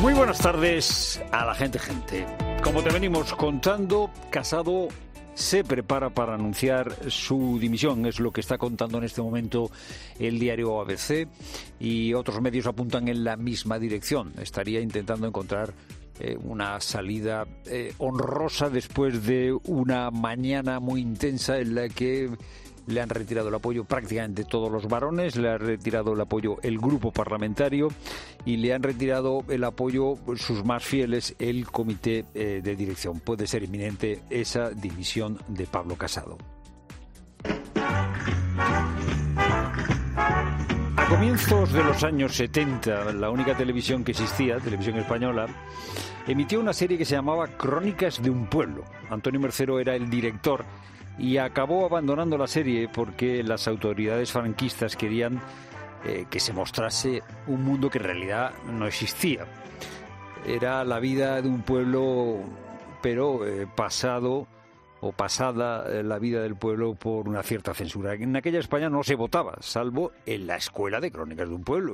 Muy buenas tardes a la gente. Como te venimos contando, Casado se prepara para anunciar su dimisión. Es lo que está contando en este momento el diario ABC y otros medios apuntan en la misma dirección. Estaría intentando encontrar una salida honrosa después de una mañana muy intensa en la que le han retirado el apoyo prácticamente todos los varones, le ha retirado el apoyo el grupo parlamentario y le han retirado el apoyo sus más fieles, el comité de dirección. Puede ser inminente esa dimisión de Pablo Casado. A comienzos de los años 70, la única televisión que existía, Televisión Española, emitió una serie que se llamaba Crónicas de un pueblo. Antonio Mercero era el director y acabó abandonando la serie porque las autoridades franquistas querían que se mostrase un mundo que en realidad no existía. Era la vida de un pueblo, pero pasado o pasada la vida del pueblo por una cierta censura. En aquella España no se votaba, salvo en la escuela de Crónicas de un pueblo.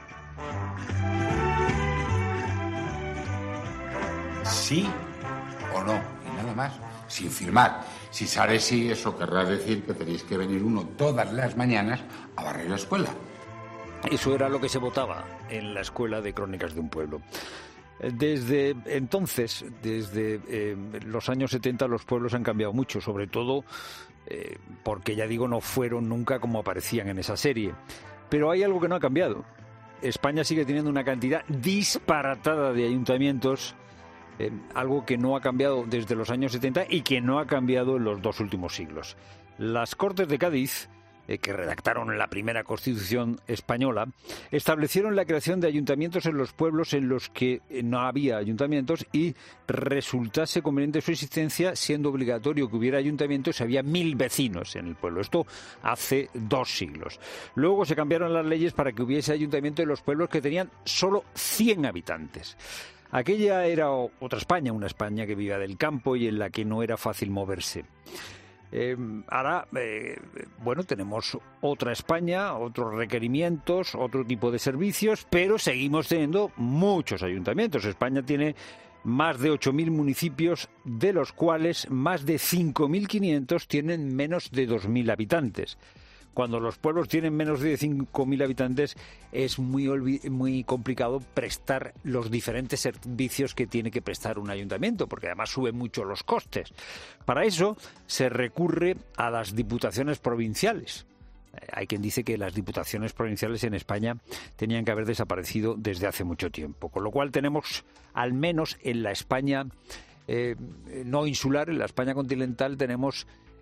Sí o no, y nada más, sin firmar. Si sale sí, eso querrá decir que tenéis que venir uno todas las mañanas a barrer la escuela. Eso era lo que se votaba en la escuela de Crónicas de un pueblo. Desde entonces, desde los años 70, los pueblos han cambiado mucho, sobre todo porque, ya digo, no fueron nunca como aparecían en esa serie. Pero hay algo que no ha cambiado. España sigue teniendo una cantidad disparatada de ayuntamientos, algo que no ha cambiado desde los años 70 y que no ha cambiado en los dos últimos siglos. Las Cortes de Cádiz, que redactaron la primera Constitución española, establecieron la creación de ayuntamientos en los pueblos en los que no había ayuntamientos y resultase conveniente su existencia, siendo obligatorio que hubiera ayuntamientos si había 1000 vecinos en el pueblo. Esto hace 2 siglos. Luego se cambiaron las leyes para que hubiese ayuntamiento en los pueblos que tenían solo 100 habitantes. Aquella era otra España, una España que vivía del campo y en la que no era fácil moverse. Ahora, tenemos otra España, otros requerimientos, otro tipo de servicios, pero seguimos teniendo muchos ayuntamientos. España tiene más de 8.000 municipios, de los cuales más de 5.500 tienen menos de 2.000 habitantes. Cuando los pueblos tienen menos de 5.000 habitantes es muy complicado prestar los diferentes servicios que tiene que prestar un ayuntamiento, porque además suben mucho los costes. Para eso se recurre a las diputaciones provinciales. Hay quien dice que las diputaciones provinciales en España tenían que haber desaparecido desde hace mucho tiempo. Con lo cual tenemos, al menos en la España no insular, en la España continental, tenemos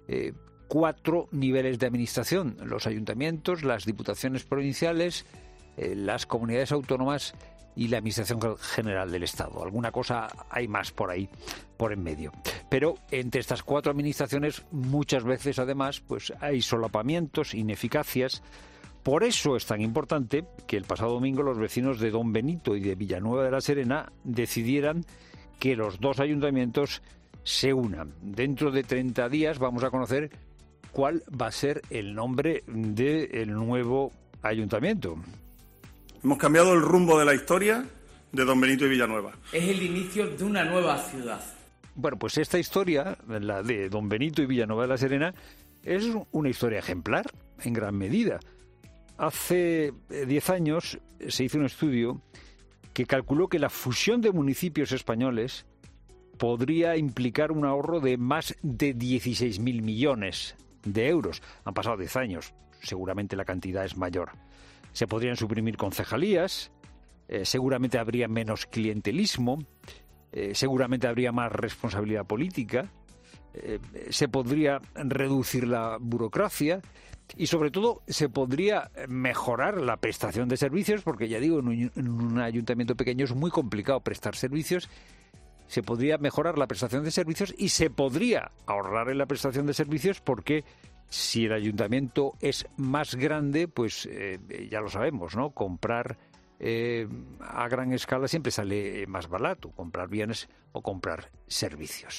4 niveles de administración: los ayuntamientos, las diputaciones provinciales, las comunidades autónomas y la Administración General del Estado. Alguna cosa hay más por ahí, por en medio. Pero entre estas 4 administraciones muchas veces además pues hay solapamientos, ineficacias. Por eso es tan importante que el pasado domingo los vecinos de Don Benito y de Villanueva de la Serena decidieran que los 2 ayuntamientos se unan. Dentro de 30 días vamos a conocer cuál va a ser el nombre del nuevo ayuntamiento. Hemos cambiado el rumbo de la historia de Don Benito y Villanueva. Es el inicio de una nueva ciudad. Bueno, pues esta historia, la de Don Benito y Villanueva de la Serena, es una historia ejemplar, en gran medida. Hace 10 años se hizo un estudio que calculó que la fusión de municipios españoles podría implicar un ahorro de más de 16.000 millones de euros. Han pasado 10 años, seguramente la cantidad es mayor. Se podrían suprimir concejalías, seguramente habría menos clientelismo, seguramente habría más responsabilidad política, se podría reducir la burocracia y sobre todo se podría mejorar la prestación de servicios, porque ya digo, en un ayuntamiento pequeño es muy complicado prestar servicios. Se podría mejorar la prestación de servicios y se podría ahorrar en la prestación de servicios, porque si el ayuntamiento es más grande, pues ya lo sabemos, ¿no? Comprar a gran escala siempre sale más barato, comprar bienes o comprar servicios.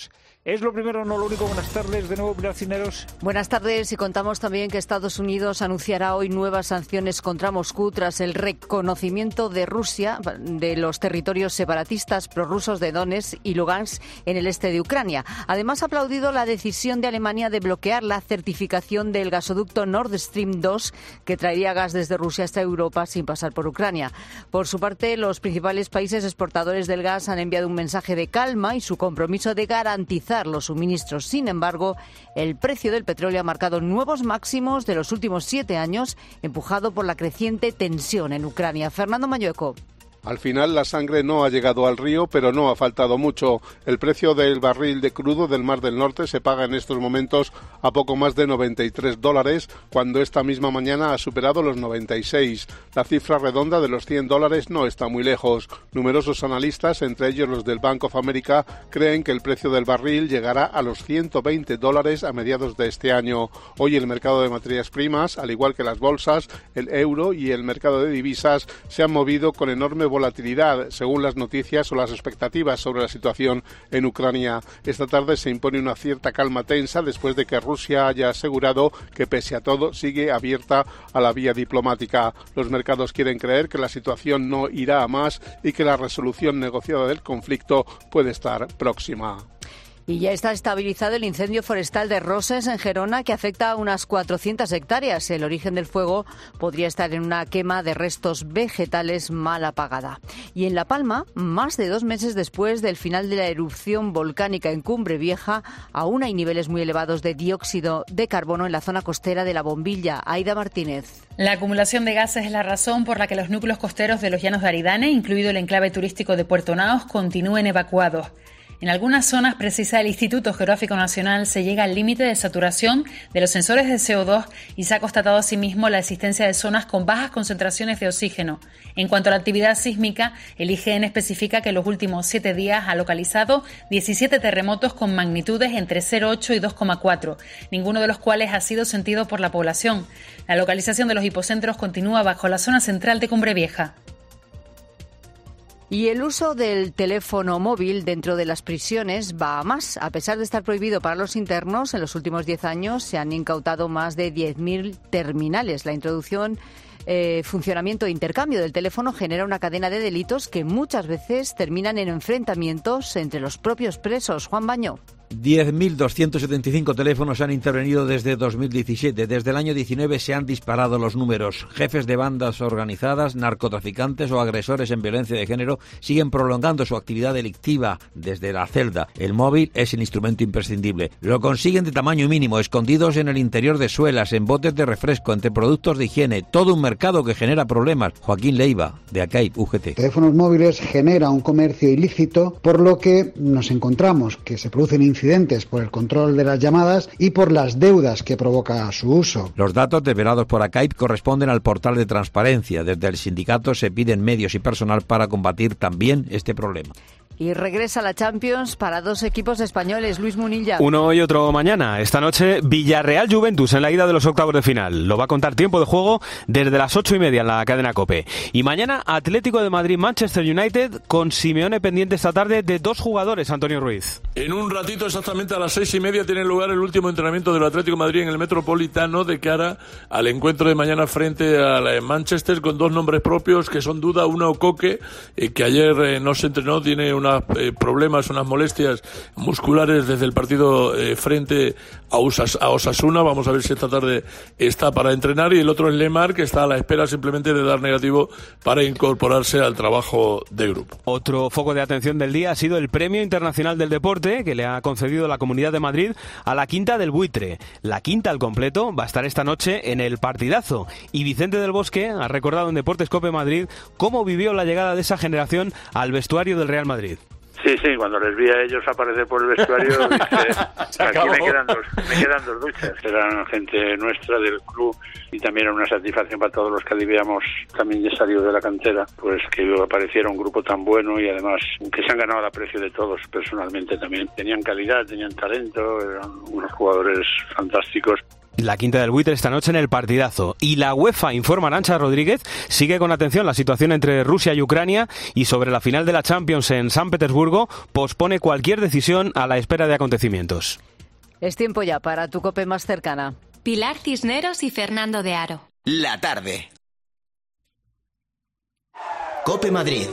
Es lo primero, no lo único. Buenas tardes de nuevo, Pilar Cisneros. Buenas tardes, y contamos también que Estados Unidos anunciará hoy nuevas sanciones contra Moscú tras el reconocimiento de Rusia de los territorios separatistas prorrusos de Donetsk y Lugansk en el este de Ucrania. Además, ha aplaudido la decisión de Alemania de bloquear la certificación del gasoducto Nord Stream 2, que traería gas desde Rusia hasta Europa sin pasar por Ucrania. Por su parte, los principales países exportadores del gas han enviado un mensaje de calma y su compromiso de garantizar los suministros. Sin embargo, el precio del petróleo ha marcado nuevos máximos de los últimos 7 años, empujado por la creciente tensión en Ucrania. Fernando Mayueco. Al final la sangre no ha llegado al río, pero no ha faltado mucho. El precio del barril de crudo del Mar del Norte se paga en estos momentos a poco más de $93, cuando esta misma mañana ha superado los 96. La cifra redonda de los $100 no está muy lejos. Numerosos analistas, entre ellos los del Bank of America, creen que el precio del barril llegará a los $120 a mediados de este año. Hoy el mercado de materias primas, al igual que las bolsas, el euro y el mercado de divisas, se han movido con enorme volatilidad, según las noticias o las expectativas sobre la situación en Ucrania. Esta tarde se impone una cierta calma tensa después de que Rusia haya asegurado que, pese a todo, sigue abierta a la vía diplomática. Los mercados quieren creer que la situación no irá a más y que la resolución negociada del conflicto puede estar próxima. Y ya está estabilizado el incendio forestal de Roses, en Gerona, que afecta a unas 400 hectáreas. El origen del fuego podría estar en una quema de restos vegetales mal apagada. Y en La Palma, más de 2 meses después del final de la erupción volcánica en Cumbre Vieja, aún hay niveles muy elevados de dióxido de carbono en la zona costera de La Bombilla. Aida Martínez. La acumulación de gases es la razón por la que los núcleos costeros de los Llanos de Aridane, incluido el enclave turístico de Puerto Naos, continúen evacuados. En algunas zonas, precisa el Instituto Geográfico Nacional, se llega al límite de saturación de los sensores de CO2 y se ha constatado asimismo la existencia de zonas con bajas concentraciones de oxígeno. En cuanto a la actividad sísmica, el IGN especifica que en los últimos 7 días ha localizado 17 terremotos con magnitudes entre 0,8 y 2,4, ninguno de los cuales ha sido sentido por la población. La localización de los hipocentros continúa bajo la zona central de Cumbre Vieja. Y el uso del teléfono móvil dentro de las prisiones va a más. A pesar de estar prohibido para los internos, en los últimos 10 años se han incautado más de 10.000 terminales. La introducción, funcionamiento e intercambio del teléfono genera una cadena de delitos que muchas veces terminan en enfrentamientos entre los propios presos. Juan Bañó. 10.275 teléfonos han intervenido desde 2017. Desde el año 19 se han disparado los números. Jefes de bandas organizadas, narcotraficantes o agresores en violencia de género siguen prolongando su actividad delictiva desde la celda. El móvil es el instrumento imprescindible. Lo consiguen de tamaño mínimo, escondidos en el interior de suelas, en botes de refresco, entre productos de higiene. Todo un mercado que genera problemas. Joaquín Leiva, de ACAIP, UGT. Teléfonos móviles genera un comercio ilícito, por lo que nos encontramos que se producen incidentes por el control de las llamadas y por las deudas que provoca su uso. Los datos develados por ACAIP corresponden al portal de transparencia. Desde el sindicato se piden medios y personal para combatir también este problema. Y regresa la Champions para 2 equipos españoles. Luis Munilla. Uno hoy, otro mañana. Esta noche, Villarreal-Juventus en la ida de los octavos de final. Lo va a contar Tiempo de Juego desde las 8:30 en la cadena COPE. Y mañana, Atlético de Madrid-Manchester United, con Simeone pendiente esta tarde de 2 jugadores, Antonio Ruiz. En un ratito, exactamente a las 6:30, tiene lugar el último entrenamiento del Atlético de Madrid en el Metropolitano de cara al encuentro de mañana frente a Manchester, con 2 nombres propios que son duda. Uno, Coque, que ayer no se entrenó, tiene unos problemas, unas molestias musculares desde el partido frente a Osasuna. Vamos a ver si esta tarde está para entrenar. Y el otro es Lemar, que está a la espera simplemente de dar negativo para incorporarse al trabajo de grupo. Otro foco de atención del día ha sido el Premio Internacional del Deporte que le ha concedido la Comunidad de Madrid a la Quinta del Buitre. La Quinta al completo va a estar esta noche en el Partidazo. Y Vicente del Bosque ha recordado en Deportes COPE Madrid cómo vivió la llegada de esa generación al vestuario del Real Madrid. Sí, cuando les vi a ellos aparecer por el vestuario, dije, aquí me quedan dos duchas. Eran gente nuestra del club y también era una satisfacción para todos los que habíamos también ya salido de la cantera, pues que apareciera un grupo tan bueno y además que se han ganado el aprecio de todos personalmente también. Tenían calidad, tenían talento, eran unos jugadores fantásticos. La Quinta del Buitre esta noche en el partidazo. Y la UEFA, informa Arantxa Rodríguez, sigue con atención la situación entre Rusia y Ucrania y sobre la final de la Champions en San Petersburgo pospone cualquier decisión a la espera de acontecimientos. Es tiempo ya para tu COPE más cercana. Pilar Cisneros y Fernando de Aro. La tarde. COPE Madrid.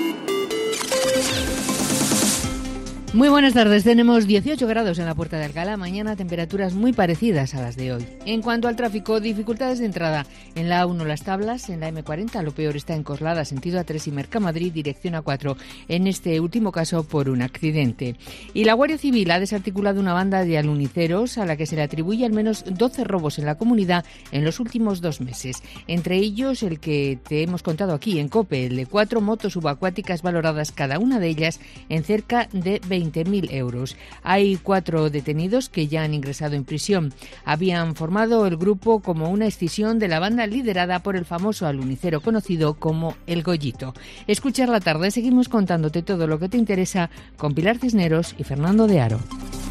Muy buenas tardes, tenemos 18 grados en la Puerta de Alcalá, mañana temperaturas muy parecidas a las de hoy. En cuanto al tráfico, dificultades de entrada en la A1 Las Tablas, en la M40 lo peor está en Coslada, sentido A3 y Mercamadrid, dirección A4, en este último caso por un accidente. Y la Guardia Civil ha desarticulado una banda de aluniceros a la que se le atribuye al menos 12 robos en la comunidad en los últimos 2 meses. Entre ellos el que te hemos contado aquí en COPE, el de 4 motos subacuáticas valoradas cada una de ellas en cerca de 20.000 euros. Hay 4 detenidos que ya han ingresado en prisión. Habían formado el grupo como una escisión de la banda liderada por el famoso alunicero conocido como El Goyito. Escuchar la tarde, seguimos contándote todo lo que te interesa con Pilar Cisneros y Fernando de Aro.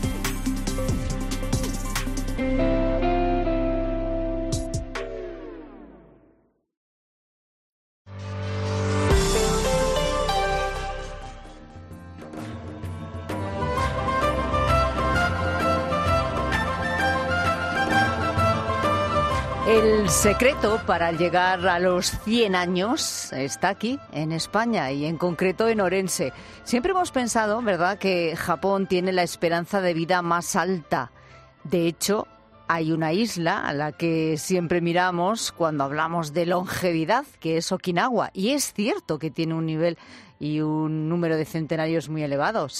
El secreto para llegar a los 100 años está aquí, en España y en concreto en Orense. Siempre hemos pensado, ¿verdad?, que Japón tiene la esperanza de vida más alta. De hecho, hay una isla a la que siempre miramos cuando hablamos de longevidad, que es Okinawa. Y es cierto que tiene un nivel y un número de centenarios muy elevado.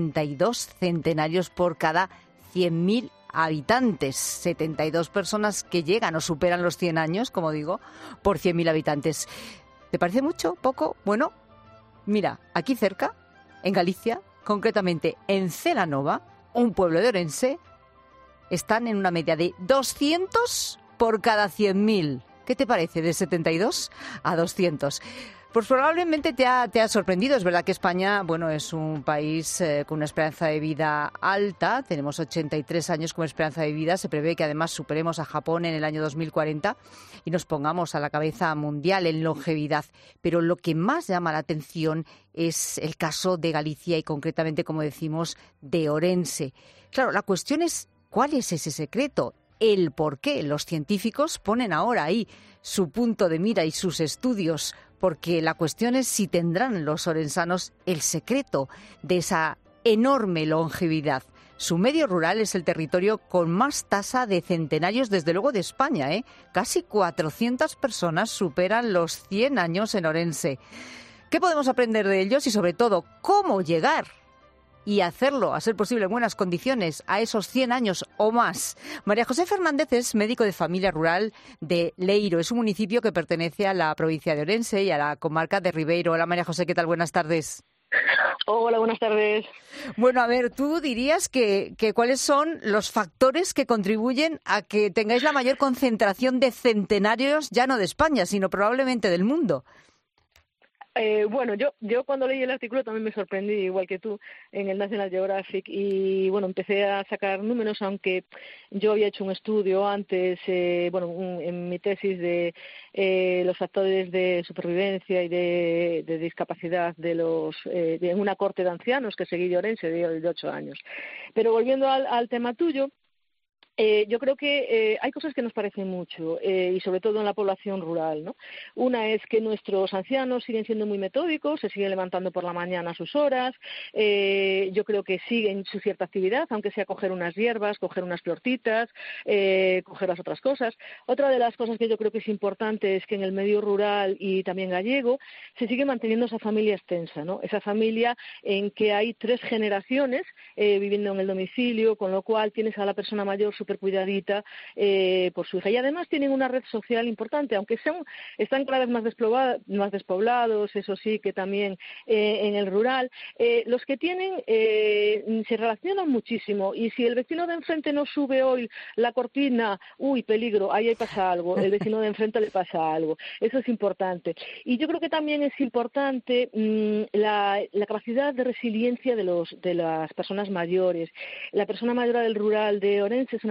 72 centenarios por cada 100.000 habitantes, 72 personas que llegan o superan los 100 años, como digo, por 100.000 habitantes. ¿Te parece mucho? ¿Poco? Bueno, mira, aquí cerca, en Galicia, concretamente en Celanova, un pueblo de Orense, están en una media de 200 por cada 100.000. ¿Qué te parece? De 72 a 200. Pues probablemente te ha sorprendido. Es verdad que España, bueno, es un país con una esperanza de vida alta. Tenemos 83 años como esperanza de vida. Se prevé que además superemos a Japón en el año 2040 y nos pongamos a la cabeza mundial en longevidad. Pero lo que más llama la atención es el caso de Galicia y concretamente, como decimos, de Orense. Claro, la cuestión es ¿cuál es ese secreto? El por qué los científicos ponen ahora ahí su punto de mira y sus estudios, porque la cuestión es si tendrán los orensanos el secreto de esa enorme longevidad. Su medio rural es el territorio con más tasa de centenarios, desde luego, de España, ¿eh? Casi 400 personas superan los 100 años en Orense. ¿Qué podemos aprender de ellos y, sobre todo, cómo llegar y hacerlo, a ser posible, en buenas condiciones, a esos 100 años o más? María José Fernández es médico de familia rural de Leiro. Es un municipio que pertenece a la provincia de Orense y a la comarca de Ribeiro. Hola, María José, ¿qué tal? Buenas tardes. Hola, buenas tardes. Bueno, a ver, tú dirías que ¿cuáles son los factores que contribuyen a que tengáis la mayor concentración de centenarios, ya no de España, sino probablemente del mundo? Bueno, yo cuando leí el artículo también me sorprendí, igual que tú, en el National Geographic, y bueno, empecé a sacar números, aunque yo había hecho un estudio antes, en mi tesis de los factores de supervivencia y de discapacidad de una corte de ancianos que seguí de Orense de 8 años. Pero volviendo al tema tuyo, yo creo que hay cosas que nos parecen mucho, y sobre todo en la población rural, ¿no? Una es que nuestros ancianos siguen siendo muy metódicos, se siguen levantando por la mañana a sus horas, yo creo que siguen su cierta actividad, aunque sea coger unas hierbas, coger unas florcitas, coger las otras cosas. Otra de las cosas que yo creo que es importante es que en el medio rural y también gallego se sigue manteniendo esa familia extensa, ¿no? Esa familia en que hay 3 generaciones viviendo en el domicilio, con lo cual tienes a la persona mayor súper cuidadita por su hija. Y además tienen una red social importante, aunque están cada vez más despoblados, eso sí, que también en el rural. Los que tienen se relacionan muchísimo, y si el vecino de enfrente no sube hoy la cortina, uy, peligro, ahí pasa algo, el vecino de enfrente le pasa algo. Eso es importante. Y yo creo que también es importante la capacidad de resiliencia de las personas mayores. La persona mayor del rural de Orense es una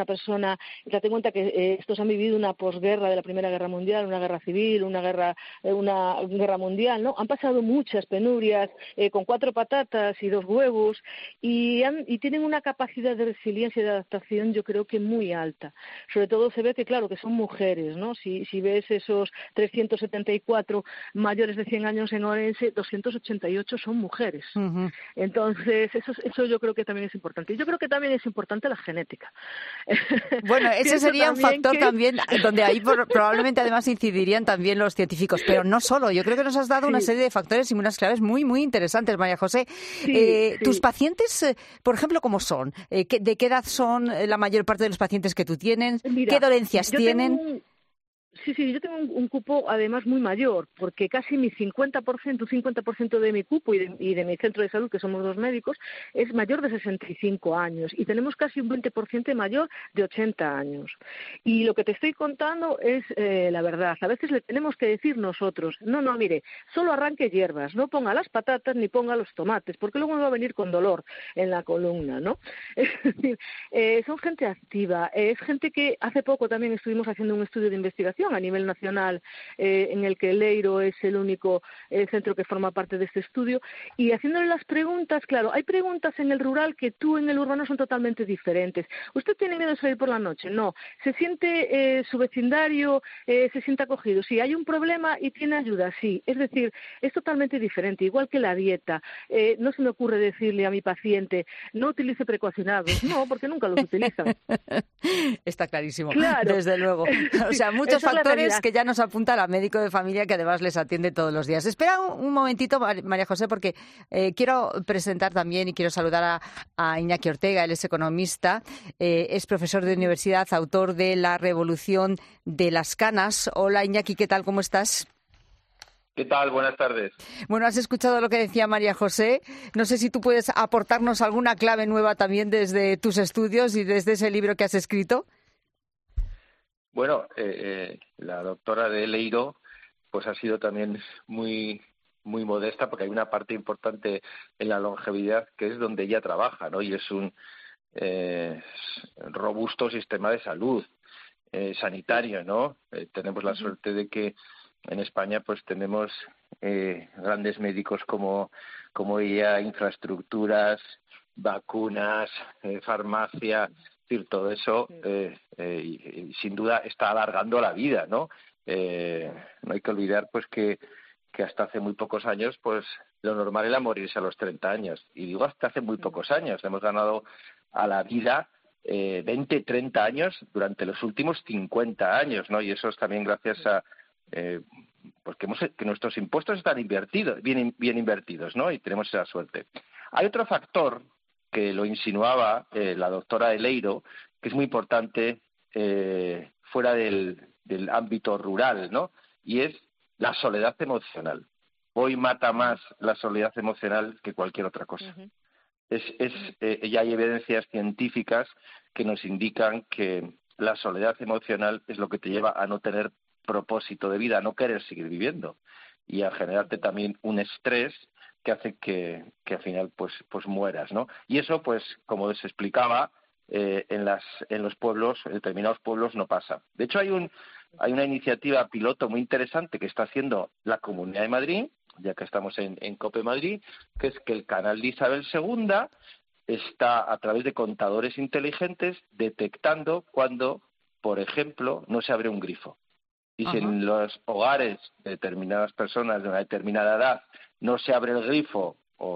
persona, date cuenta que estos han vivido una posguerra de la Primera Guerra Mundial, una guerra civil, una guerra mundial, ¿no? Han pasado muchas penurias, con 4 patatas y 2 huevos, y tienen una capacidad de resiliencia y de adaptación, yo creo que muy alta. Sobre todo se ve que, claro, que son mujeres, ¿no? Si ves esos 374 mayores de 100 años en Orense, 288 son mujeres. Uh-huh. Entonces, eso yo creo que también es importante. Y yo creo que también es importante la genética. Bueno, ese sería un factor también, donde ahí probablemente además incidirían también los científicos, pero no solo. Yo creo que nos has dado una serie de factores y unas claves muy, muy interesantes, María José. ¿Tus pacientes, por ejemplo, cómo son? ¿De qué edad son la mayor parte de los pacientes que tú tienes? Mira, ¿qué dolencias tienen? Sí, yo tengo un cupo además muy mayor, porque casi un 50% de mi cupo y de mi centro de salud, que somos 2 médicos, es mayor de 65 años y tenemos casi un 20% mayor de 80 años. Y lo que te estoy contando es la verdad. A veces le tenemos que decir nosotros, no, mire, solo arranque hierbas, no ponga las patatas ni ponga los tomates, porque luego me va a venir con dolor en la columna, ¿no? Es decir, son gente activa, es gente que hace poco también estuvimos haciendo un estudio de investigación a nivel nacional, en el que el EIRO es el único centro que forma parte de este estudio, y haciéndole las preguntas, claro, hay preguntas en el rural que tú en el urbano son totalmente diferentes. ¿Usted tiene miedo de salir por la noche? No. ¿Se siente su vecindario, se siente acogido? Sí. ¿Hay un problema y tiene ayuda? Sí. Es decir, es totalmente diferente, igual que la dieta. No se me ocurre decirle a mi paciente, no utilice precoacinados, no, porque nunca los utilizan. Está clarísimo, claro. Desde luego. O sea, muchos factores que ya nos apunta la médico de familia, que además les atiende todos los días. Espera un momentito, María José, porque quiero presentar también y quiero saludar a Iñaki Ortega. Él es economista, es profesor de universidad, autor de La Revolución de las Canas. Hola, Iñaki, ¿qué tal? ¿Cómo estás? ¿Qué tal? Buenas tardes. Bueno, has escuchado lo que decía María José. No sé si tú puedes aportarnos alguna clave nueva también desde tus estudios y desde ese libro que has escrito. Bueno, la doctora de Leiro pues ha sido también muy modesta, porque hay una parte importante en la longevidad que es donde ella trabaja, ¿no? Y es un robusto sistema de salud sanitario, ¿no? Tenemos la suerte de que en España pues tenemos grandes médicos como ella, infraestructuras, vacunas, farmacia. Es decir, todo eso y sin duda está alargando la vida, ¿no? No hay que olvidar pues que hasta hace muy pocos años pues lo normal era morirse a los 30 años. Y digo hasta hace muy pocos años. Hemos ganado a la vida 20, 30 años durante los últimos 50 años, ¿no? Y eso es también gracias a pues que nuestros impuestos están bien invertidos, ¿no? Y tenemos esa suerte. Hay otro factor que lo insinuaba la doctora Leiro, que es muy importante fuera del ámbito rural, ¿no? Y es la soledad emocional. Hoy mata más la soledad emocional que cualquier otra cosa. Uh-huh. Ya hay evidencias científicas que nos indican que la soledad emocional es lo que te lleva a no tener propósito de vida, a no querer seguir viviendo y a generarte también un estrés que hace que al final pues mueras, ¿no? Y eso, pues, como se explicaba, en los pueblos, en determinados pueblos no pasa. De hecho, hay una iniciativa piloto muy interesante que está haciendo la Comunidad de Madrid, ya que estamos en COPE Madrid, que es que el canal de Isabel II está, a través de contadores inteligentes, detectando cuando, por ejemplo, no se abre un grifo. Y si en los hogares de determinadas personas de una determinada edad no se abre el grifo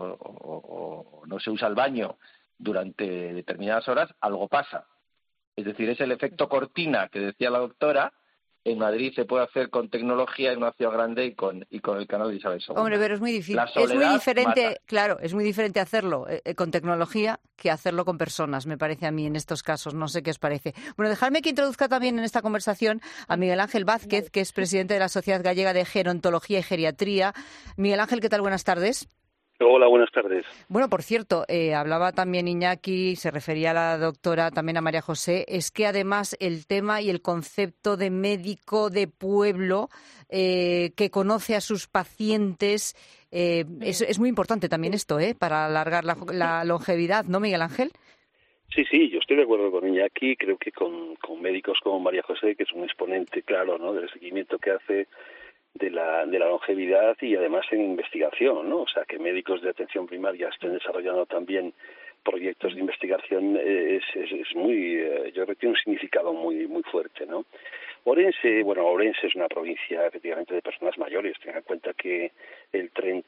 o no se usa el baño durante determinadas horas, algo pasa. Es decir, es el efecto cortina que decía la doctora. En Madrid se puede hacer con tecnología en una ciudad grande y con el canal de Isabel II. Hombre, pero es muy difícil. Es muy diferente, mata. Claro, es muy diferente hacerlo con tecnología que hacerlo con personas, me parece a mí en estos casos. No sé qué os parece. Bueno, dejadme que introduzca también en esta conversación a Miguel Ángel Vázquez, que es presidente de la Sociedad Gallega de Gerontología y Geriatría. Miguel Ángel, ¿qué tal? Buenas tardes. Hola, buenas tardes. Bueno, por cierto, hablaba también Iñaki, se refería a la doctora, también a María José, es que además el tema y el concepto de médico de pueblo que conoce a sus pacientes es muy importante también esto, para alargar la longevidad, ¿no, Miguel Ángel? Sí, yo estoy de acuerdo con Iñaki. Creo que con médicos como María José, que es un exponente claro, ¿no?, del seguimiento que hace de la longevidad y además en investigación, ¿no? O sea, que médicos de atención primaria estén desarrollando también proyectos de investigación es muy, yo creo que tiene un significado muy fuerte, ¿no? Orense es una provincia efectivamente de personas mayores. Tengan en cuenta que el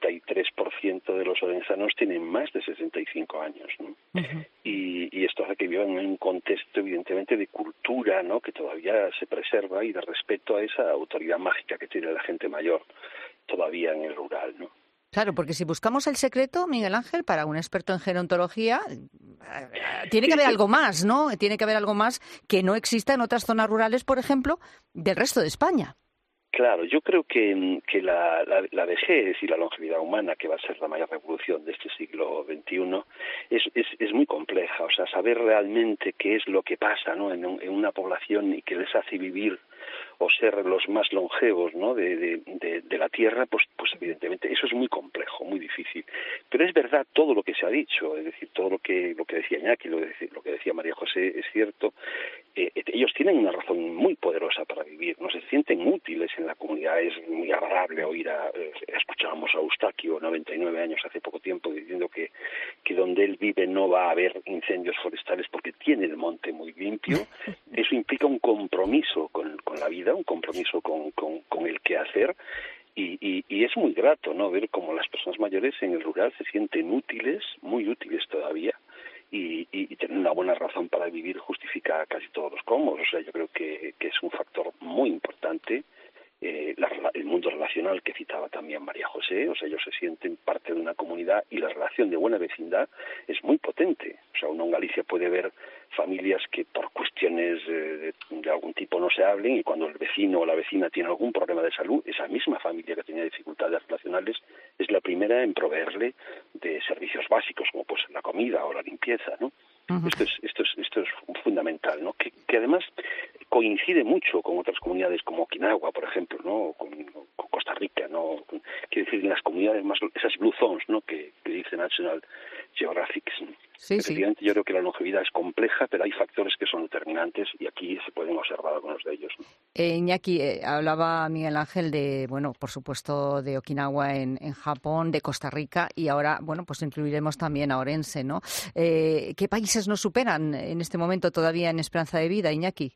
33% de los orensanos tienen más de 65 años, ¿no? Uh-huh. Y esto hace que vivan en un contexto evidentemente de cultura, ¿no?, que todavía se preserva, y de respeto a esa autoridad mágica que tiene la gente mayor todavía en el rural, ¿no? Claro, porque si buscamos el secreto, Miguel Ángel, para un experto en gerontología, tiene que haber algo más, ¿no? Tiene que haber algo más que no exista en otras zonas rurales, por ejemplo, del resto de España. Claro, yo creo que la vejez y la longevidad humana, que va a ser la mayor revolución de este siglo XXI, es muy compleja. O sea, saber realmente qué es lo que pasa, ¿no?, en una población y que les hace vivir o ser los más longevos, ¿no?, de la Tierra, pues evidentemente eso es muy complejo, muy difícil. Pero es verdad todo lo que se ha dicho, es decir, todo lo que decía Iñaki, lo que decía María José es cierto. Ellos tienen una razón muy poderosa para vivir, no se sienten útiles en la comunidad. Es muy agradable oír escuchábamos a Eustaquio, 99 años, hace poco tiempo, diciendo que donde él vive no va a haber incendios forestales porque tiene el monte muy limpio. Eso implica un compromiso con la vida, un compromiso con el quehacer, y es muy grato, ¿no?, ver cómo las personas mayores en el rural se sienten útiles, muy útiles todavía, y tener una buena razón para vivir justifica casi todos los cómodos. O sea, yo creo que es un factor muy importante. El mundo relacional que citaba también María José, o sea, ellos se sienten parte de una comunidad, y la relación de buena vecindad es muy potente. O sea, uno en Galicia puede ver familias que por cuestiones de algún tipo no se hablen, y cuando el vecino o la vecina tiene algún problema de salud, esa misma familia que tenía dificultades relacionales es la primera en proveerle de servicios básicos, como pues la comida o la limpieza, ¿no? Uh-huh. Esto es fundamental, ¿no? Que además coincide mucho con otras comunidades como Okinawa, por ejemplo, ¿no?, con Costa Rica, ¿no? Quiero decir, en las comunidades más, esas blue zones, ¿no?, que dice National Geographic. Sí, efectivamente, yo creo que la longevidad es compleja, pero hay factores que son determinantes, y aquí se pueden observar algunos de ellos, ¿no? Iñaki, hablaba Miguel Ángel de, bueno, por supuesto, de Okinawa en Japón, de Costa Rica, y ahora, bueno, pues incluiremos también a Orense, ¿no? ¿Qué países nos superan en este momento todavía en esperanza de vida, Iñaki?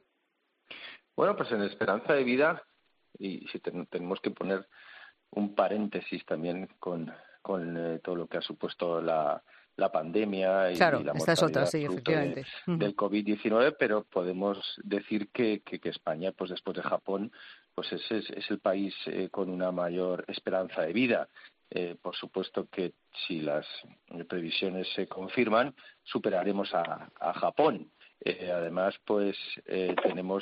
Bueno, pues en esperanza de vida, y si tenemos que poner un paréntesis también con todo lo que ha supuesto la pandemia y la mortalidad del COVID-19, pero podemos decir que España, pues después de Japón, pues es el país con una mayor esperanza de vida. Por supuesto que si las previsiones se confirman, superaremos a Japón. Además, pues tenemos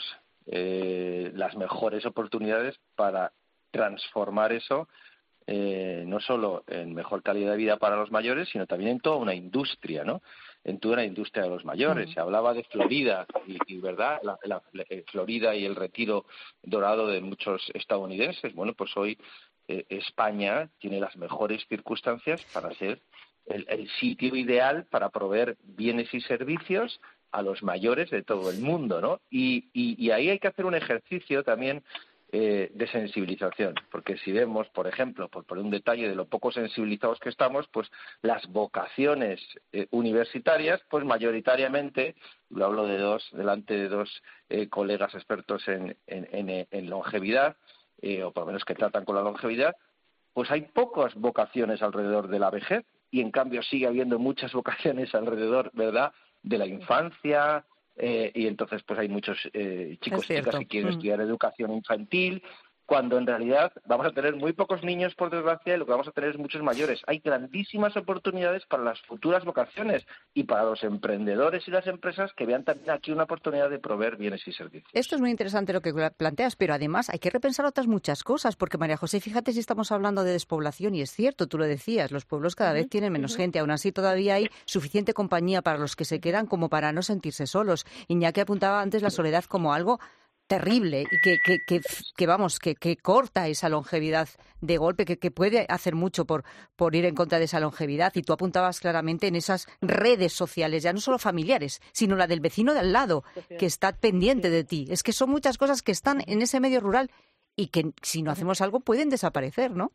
las mejores oportunidades para transformar eso, no solo en mejor calidad de vida para los mayores, sino también en toda una industria, ¿no? En toda una industria de los mayores. Se hablaba de Florida, y verdad, la Florida y el retiro dorado de muchos estadounidenses. Bueno, pues hoy España tiene las mejores circunstancias para ser el sitio ideal para proveer bienes y servicios a los mayores de todo el mundo, ¿no? Y ahí hay que hacer un ejercicio también de sensibilización, porque si vemos, por ejemplo, por poner un detalle de lo poco sensibilizados que estamos, pues las vocaciones universitarias, pues mayoritariamente, lo hablo delante de dos colegas expertos en longevidad, o por lo menos que tratan con la longevidad, pues hay pocas vocaciones alrededor de la vejez, y en cambio sigue habiendo muchas vocaciones alrededor, ¿verdad?, de la infancia, y entonces pues hay muchos chicos y chicas que quieren estudiar educación infantil, cuando en realidad vamos a tener muy pocos niños, por desgracia, y lo que vamos a tener es muchos mayores. Hay grandísimas oportunidades para las futuras vocaciones y para los emprendedores y las empresas que vean también aquí una oportunidad de proveer bienes y servicios. Esto es muy interesante lo que planteas, pero además hay que repensar otras muchas cosas, porque María José, fíjate si estamos hablando de despoblación, y es cierto, tú lo decías, los pueblos cada vez tienen menos gente, aún así todavía hay suficiente compañía para los que se quedan como para no sentirse solos. Iñaki apuntaba antes la soledad como algo terrible y que corta esa longevidad de golpe, que puede hacer mucho por ir en contra de esa longevidad. Y tú apuntabas claramente en esas redes sociales, ya no solo familiares, sino la del vecino de al lado, que está pendiente de ti. Es que son muchas cosas que están en ese medio rural y que si no hacemos algo pueden desaparecer, ¿no?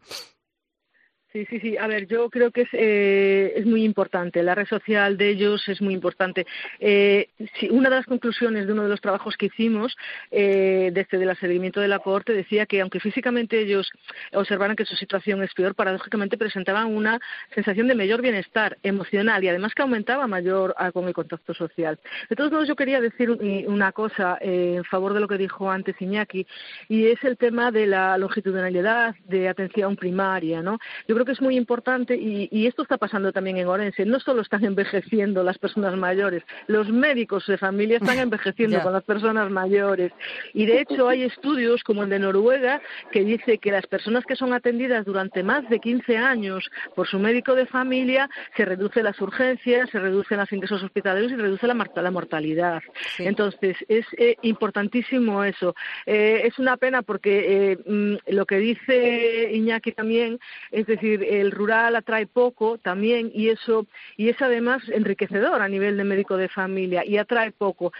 Sí. A ver, yo creo que es muy importante. La red social de ellos es muy importante. Una de las conclusiones de uno de los trabajos que hicimos del seguimiento de la cohorte decía que aunque físicamente ellos observaran que su situación es peor, paradójicamente presentaban una sensación de mayor bienestar emocional y además que aumentaba mayor con el contacto social. De todos modos, yo quería decir una cosa en favor de lo que dijo antes Iñaki, y es el tema de la longitudinalidad de atención primaria, ¿no? Yo creo que es muy importante y esto está pasando también en Orense. No solo están envejeciendo las personas mayores, los médicos de familia están envejeciendo con las personas mayores. Y de hecho hay estudios como el de Noruega que dice que las personas que son atendidas durante más de 15 años por su médico de familia se reducen las urgencias, se reducen los ingresos hospitalarios y se reduce la mortalidad. Sí. Entonces es importantísimo eso. Es una pena porque lo que dice Iñaki también, es decir, el rural atrae poco también y es además enriquecedor a nivel de médico de familia y atrae poco.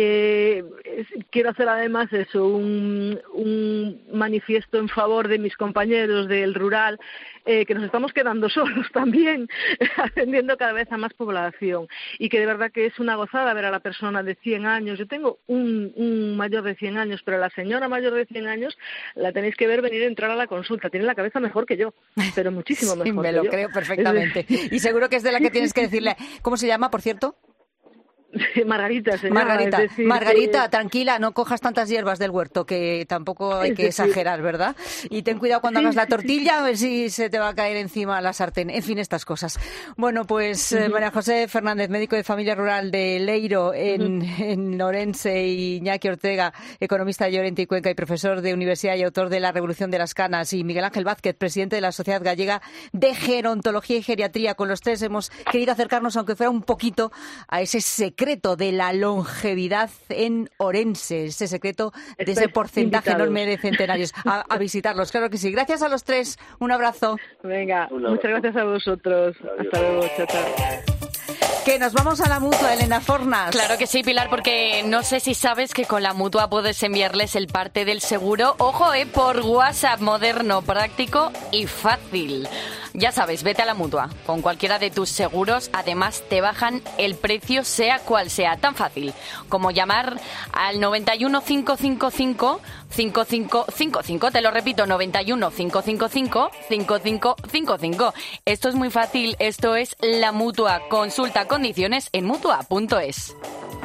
Quiero hacer además un manifiesto en favor de mis compañeros del rural, que nos estamos quedando solos también, atendiendo cada vez a más población y que de verdad que es una gozada ver a la persona de 100 años. Yo tengo un mayor de 100 años, pero la señora mayor de 100 años la tenéis que ver venir a entrar a la consulta. Tiene la cabeza mejor que yo, pero muchísimo mejor. Sí, me lo creo perfectamente. Y seguro que es de la que tienes que decirle. ¿Cómo se llama, por cierto? Margarita, Margarita, tranquila, no cojas tantas hierbas del huerto, que tampoco hay que exagerar, ¿verdad? Y ten cuidado cuando hagas la tortilla, a ver si se te va a caer encima la sartén. En fin, estas cosas. Bueno, pues María José Fernández, médico de familia rural de Leiro, en Orense, y Iñaki Ortega, economista de Llorente y Cuenca y profesor de universidad y autor de La Revolución de las Canas, y Miguel Ángel Vázquez, presidente de la Sociedad Gallega de Gerontología y Geriatría. Con los tres hemos querido acercarnos, aunque fuera un poquito, a ese secreto de la longevidad en Orense, ese secreto de ese porcentaje enorme de centenarios. A visitarlos, claro que sí. Gracias a los tres, un abrazo. Venga, muchas gracias a vosotros. Adiós. Hasta luego, chao. Que nos vamos a la Mutua, Elena Fornas. Claro que sí, Pilar, porque no sé si sabes que con la Mutua puedes enviarles el parte del seguro, ojo, por WhatsApp, moderno, práctico y fácil. Ya sabes, vete a la Mutua con cualquiera de tus seguros, además te bajan el precio sea cual sea, tan fácil como llamar al 91 555 5555, te lo repito, 91 555 5555. Esto es muy fácil, esto es la Mutua. Consulta condiciones en mutua.es.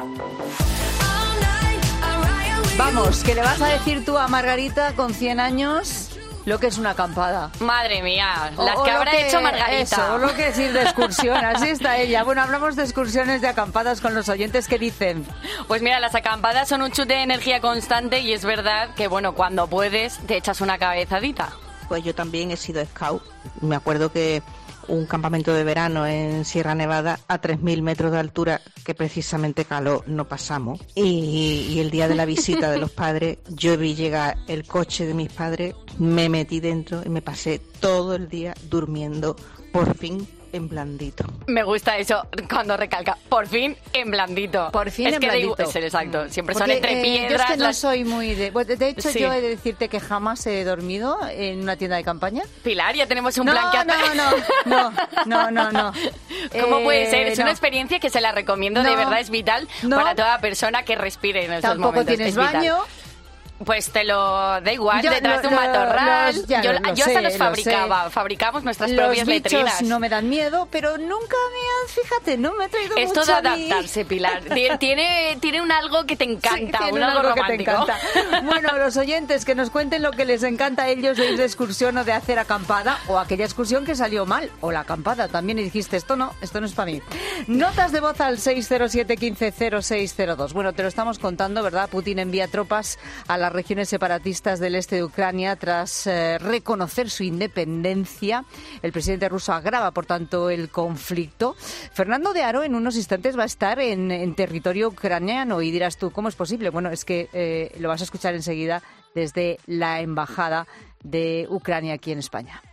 Vamos, ¿qué le vas a decir tú a Margarita con 100 años? Lo que es una acampada. Madre mía, las que habrá hecho Margarita. Eso, o lo que es ir de excursión, así está ella. Bueno, hablamos de excursiones, de acampadas con los oyentes. ¿Qué dicen? Pues mira, las acampadas son un chute de energía constante y es verdad que, bueno, cuando puedes te echas una cabezadita. Pues yo también he sido scout. Me acuerdo que un campamento de verano en Sierra Nevada a 3.000 metros de altura, que precisamente calor no pasamos, y el día de la visita de los padres yo vi llegar el coche de mis padres, me metí dentro y me pasé todo el día durmiendo, por fin en blandito. Me gusta eso cuando recalca, por fin en blandito. Por fin es en que blandito. Es exacto, siempre porque, son entre piedras. Yo es que no soy muy de... Bueno, de hecho, sí. Yo he de decirte que jamás he dormido en una tienda de campaña. Pilar, ya tenemos un plan que hacer. No. ¿Cómo puede ser? Es una experiencia que se la recomiendo, de verdad, es vital para toda persona que respire en esos momentos. Tampoco tienes baño. Pues te lo da igual, detrás de un matorral. Yo hasta los fabricaba, fabricamos nuestras propias letrinas. Los bichos no me dan miedo, pero nunca fíjate, no me he traído mucho. Es todo adaptarse, Pilar. Tiene un algo que te encanta, sí, un algo romántico. Que te encanta. Bueno, los oyentes que nos cuenten lo que les encanta a ellos de ir de excursión o de hacer acampada, o aquella excursión que salió mal, o la acampada también, y dijiste, esto no es para mí. Notas de voz al 607 15 0602. Bueno, te lo estamos contando, ¿verdad? Putin envía tropas a la las regiones separatistas del este de Ucrania tras reconocer su independencia. El presidente ruso agrava, por tanto, el conflicto. Fernando de Haro en unos instantes va a estar en territorio ucraniano y dirás tú, ¿cómo es posible? Bueno, es que lo vas a escuchar enseguida desde la Embajada de Ucrania aquí en España.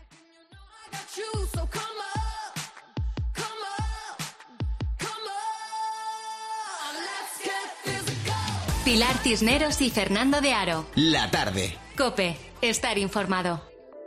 Pilar Cisneros y Fernando de Haro. La tarde. COPE. Estar informado.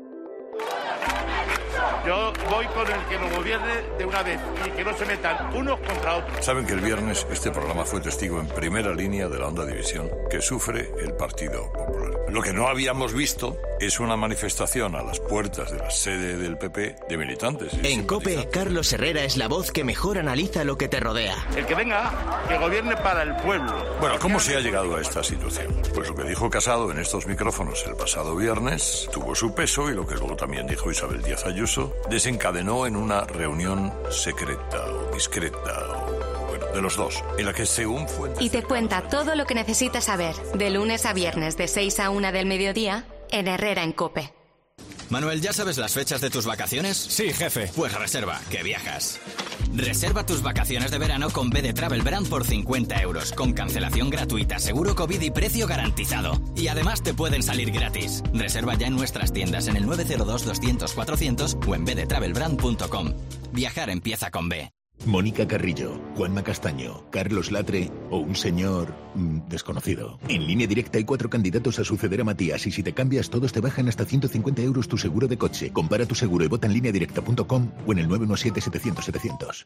Yo voy con el que nos gobierne de una vez y que no se metan unos contra otros. Saben que el viernes este programa fue testigo en primera línea de la Onda División que sufre el Partido Popular. Lo que no habíamos visto es una manifestación a las puertas de la sede del PP de militantes. En COPE, Carlos Herrera es la voz que mejor analiza lo que te rodea. El que venga, que gobierne para el pueblo. Bueno, ¿cómo se ha llegado a esta situación? Pues lo que dijo Casado en estos micrófonos el pasado viernes tuvo su peso y lo que luego también dijo Isabel Díaz Ayuso desencadenó en una reunión secreta o discreta o, bueno, de los dos, en la que según fuentes... Y te cuenta todo lo que necesitas saber, de lunes a viernes de 6 a 1 del mediodía, en Herrera en COPE. Manuel, ¿ya sabes las fechas de tus vacaciones? Sí, jefe. Pues reserva, que viajas. Reserva tus vacaciones de verano con BD Travel Brand por 50 euros, con cancelación gratuita, seguro COVID y precio garantizado. Y además te pueden salir gratis. Reserva ya en nuestras tiendas en el 902-200-400 o en bdtravelbrand.com. Viajar empieza con B. Mónica Carrillo, Juanma Castaño, Carlos Latre o un señor desconocido. En Línea Directa hay 4 candidatos a suceder a Matías y si te cambias todos te bajan hasta 150 euros tu seguro de coche. Compara tu seguro y vota en lineadirecta.com o en el 917-700-700.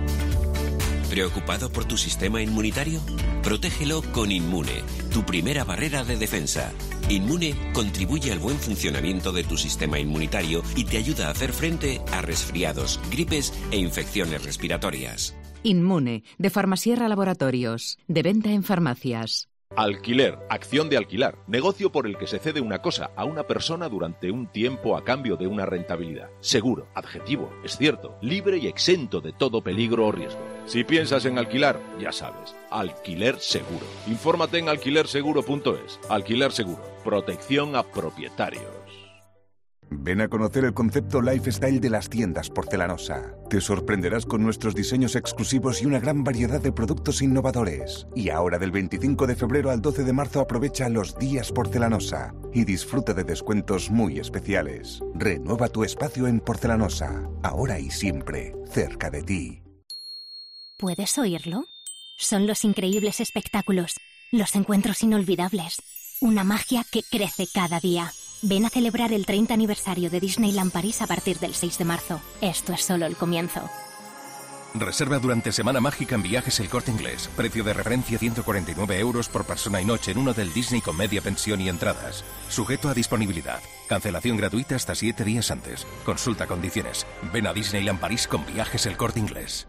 ¿Preocupado por tu sistema inmunitario? Protégelo con Inmune, tu primera barrera de defensa. Inmune contribuye al buen funcionamiento de tu sistema inmunitario y te ayuda a hacer frente a resfriados, gripes e infecciones respiratorias. Inmune, de Farmasierra Laboratorios, de venta en farmacias. Alquiler, acción de alquilar, negocio por el que se cede una cosa a una persona durante un tiempo a cambio de una rentabilidad. Seguro, adjetivo, es cierto, libre y exento de todo peligro o riesgo. Si piensas en alquilar, ya sabes, Alquiler Seguro. Infórmate en alquilerseguro.es. Alquiler Seguro, protección a propietarios. Ven a conocer el concepto lifestyle de las tiendas Porcelanosa. Te sorprenderás con nuestros diseños exclusivos y una gran variedad de productos innovadores. Y ahora del 25 de febrero al 12 de marzo aprovecha los días Porcelanosa y disfruta de descuentos muy especiales. Renueva tu espacio en Porcelanosa, ahora y siempre, cerca de ti. ¿Puedes oírlo? Son los increíbles espectáculos, los encuentros inolvidables, una magia que crece cada día. Ven a celebrar el 30 aniversario de Disneyland París a partir del 6 de marzo. Esto es solo el comienzo. Reserva durante Semana Mágica en Viajes El Corte Inglés. Precio de referencia 149 euros por persona y noche en un hotel Disney con media pensión y entradas. Sujeto a disponibilidad. Cancelación gratuita hasta 7 días antes. Consulta condiciones. Ven a Disneyland París con Viajes El Corte Inglés.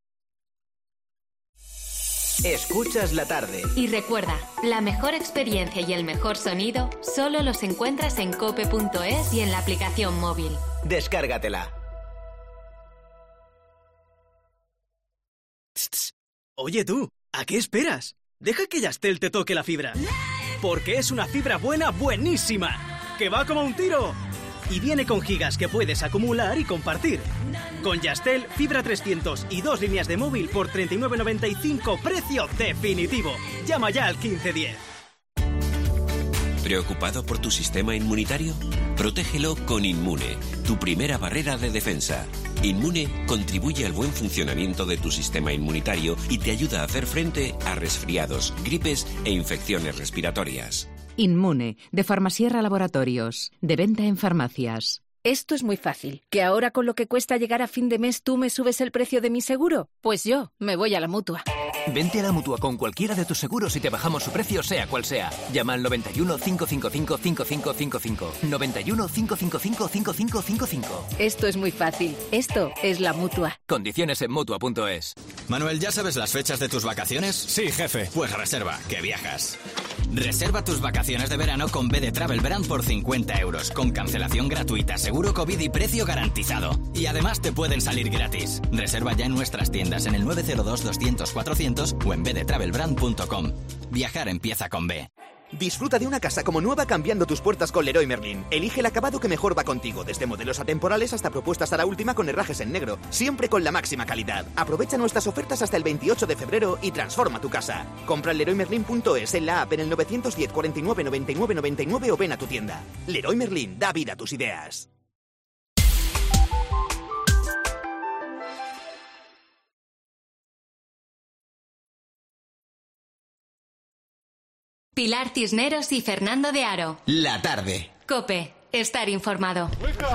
Escuchas la tarde. Y recuerda, la mejor experiencia y el mejor sonido solo los encuentras en cope.es y en la aplicación móvil. Descárgatela. Oye tú, ¿a qué esperas? Deja que Yastel te toque la fibra. Porque es una fibra buena, buenísima, que va como un tiro. Y viene con gigas que puedes acumular y compartir. Con Yastel, fibra 300 y 2 líneas de móvil por 39,95, precio definitivo. Llama ya al 1510. ¿Preocupado por tu sistema inmunitario? Protégelo con Inmune, tu primera barrera de defensa. Inmune contribuye al buen funcionamiento de tu sistema inmunitario y te ayuda a hacer frente a resfriados, gripes e infecciones respiratorias. Inmune, de Farmasierra Laboratorios, de venta en farmacias. Esto es muy fácil. ¿Que ahora con lo que cuesta llegar a fin de mes tú me subes el precio de mi seguro? Pues yo me voy a la Mutua. Vente a la Mutua con cualquiera de tus seguros y te bajamos su precio sea cual sea. Llama al 91 555 5555. 91 555 5555. Esto es muy fácil. Esto es la Mutua. Condiciones en Mutua.es. Manuel, ¿ya sabes las fechas de tus vacaciones? Sí, jefe. Pues reserva, que viajas. Reserva tus vacaciones de verano con BD Travel Brand por 50 euros, con cancelación gratuita, seguro COVID y precio garantizado. Y además te pueden salir gratis. Reserva ya en nuestras tiendas en el 902-200-400 o en bdtravelbrand.com. Viajar empieza con B. Disfruta de una casa como nueva cambiando tus puertas con Leroy Merlin. Elige el acabado que mejor va contigo, desde modelos atemporales hasta propuestas a la última con herrajes en negro, siempre con la máxima calidad. Aprovecha nuestras ofertas hasta el 28 de febrero y transforma tu casa. Compra en leroymerlin.es, en la app, en el 910 49 99 99 o ven a tu tienda. Leroy Merlin, da vida a tus ideas. Pilar Cisneros y Fernando de Aro. La tarde. COPE. Estar informado.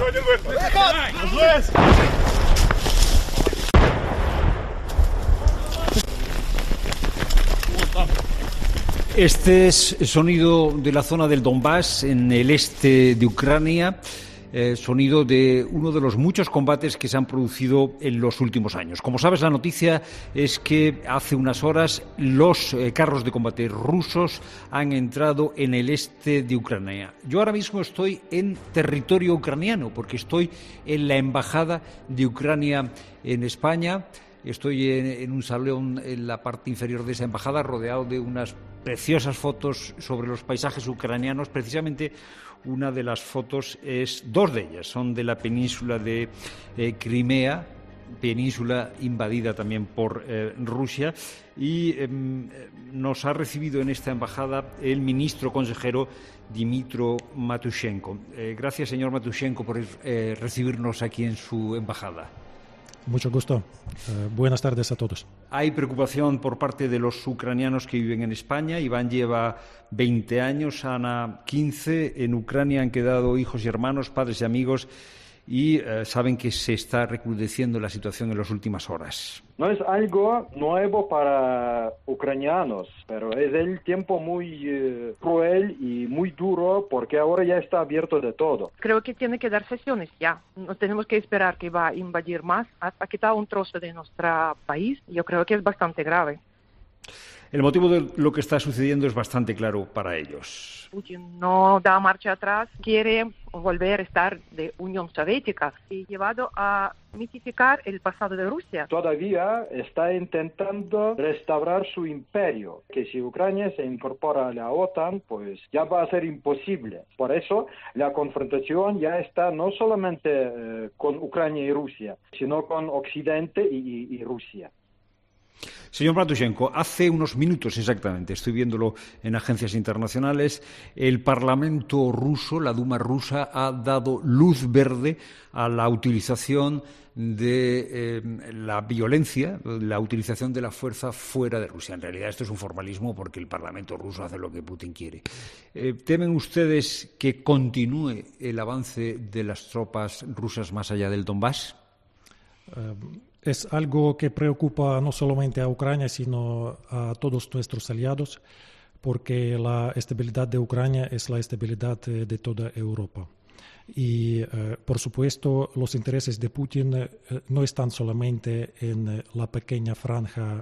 Este es el sonido de la zona del Donbass, en el este de Ucrania. Sonido de uno de los muchos combates que se han producido en los últimos años. Como sabes, la noticia es que hace unas horas los carros de combate rusos han entrado en el este de Ucrania. Yo ahora mismo estoy en territorio ucraniano porque estoy en la embajada de Ucrania en España. Estoy en un salón en la parte inferior de esa embajada, rodeado de unas preciosas fotos sobre los paisajes ucranianos. Precisamente una de las fotos dos de ellas son de la península de Crimea, península invadida también por Rusia, y nos ha recibido en esta embajada el ministro consejero Dmytro Matushenko. Gracias, señor Matushenko, por recibirnos aquí en su embajada. Mucho gusto. Buenas tardes a todos. Hay preocupación por parte de los ucranianos que viven en España. Iván lleva 20 años, Ana 15. En Ucrania han quedado hijos y hermanos, padres y amigos, y saben que se está recrudeciendo la situación en las últimas horas. No es algo nuevo para ucranianos, pero es el tiempo muy cruel y muy duro porque ahora ya está abierto de todo. Creo que tiene que dar sesiones ya. No tenemos que esperar que va a invadir más. Ha quitado un trozo de nuestro país. Yo creo que es bastante grave. El motivo de lo que está sucediendo es bastante claro para ellos. Putin no da marcha atrás, quiere volver a estar de Unión Soviética y llevado a mitificar el pasado de Rusia. Todavía está intentando restaurar su imperio, que si Ucrania se incorpora a la OTAN, pues ya va a ser imposible. Por eso la confrontación ya está no solamente con Ucrania y Rusia, sino con Occidente y Rusia. Señor Matushenko, hace unos minutos exactamente, estoy viéndolo en agencias internacionales, el Parlamento ruso, la Duma rusa, ha dado luz verde a la utilización de la violencia, la utilización de la fuerza fuera de Rusia. En realidad esto es un formalismo porque el Parlamento ruso hace lo que Putin quiere. ¿Temen ustedes que continúe el avance de las tropas rusas más allá del Donbass? Es algo que preocupa no solamente a Ucrania, sino a todos nuestros aliados, porque la estabilidad de Ucrania es la estabilidad de toda Europa. Y, por supuesto, los intereses de Putin no están solamente en la pequeña franja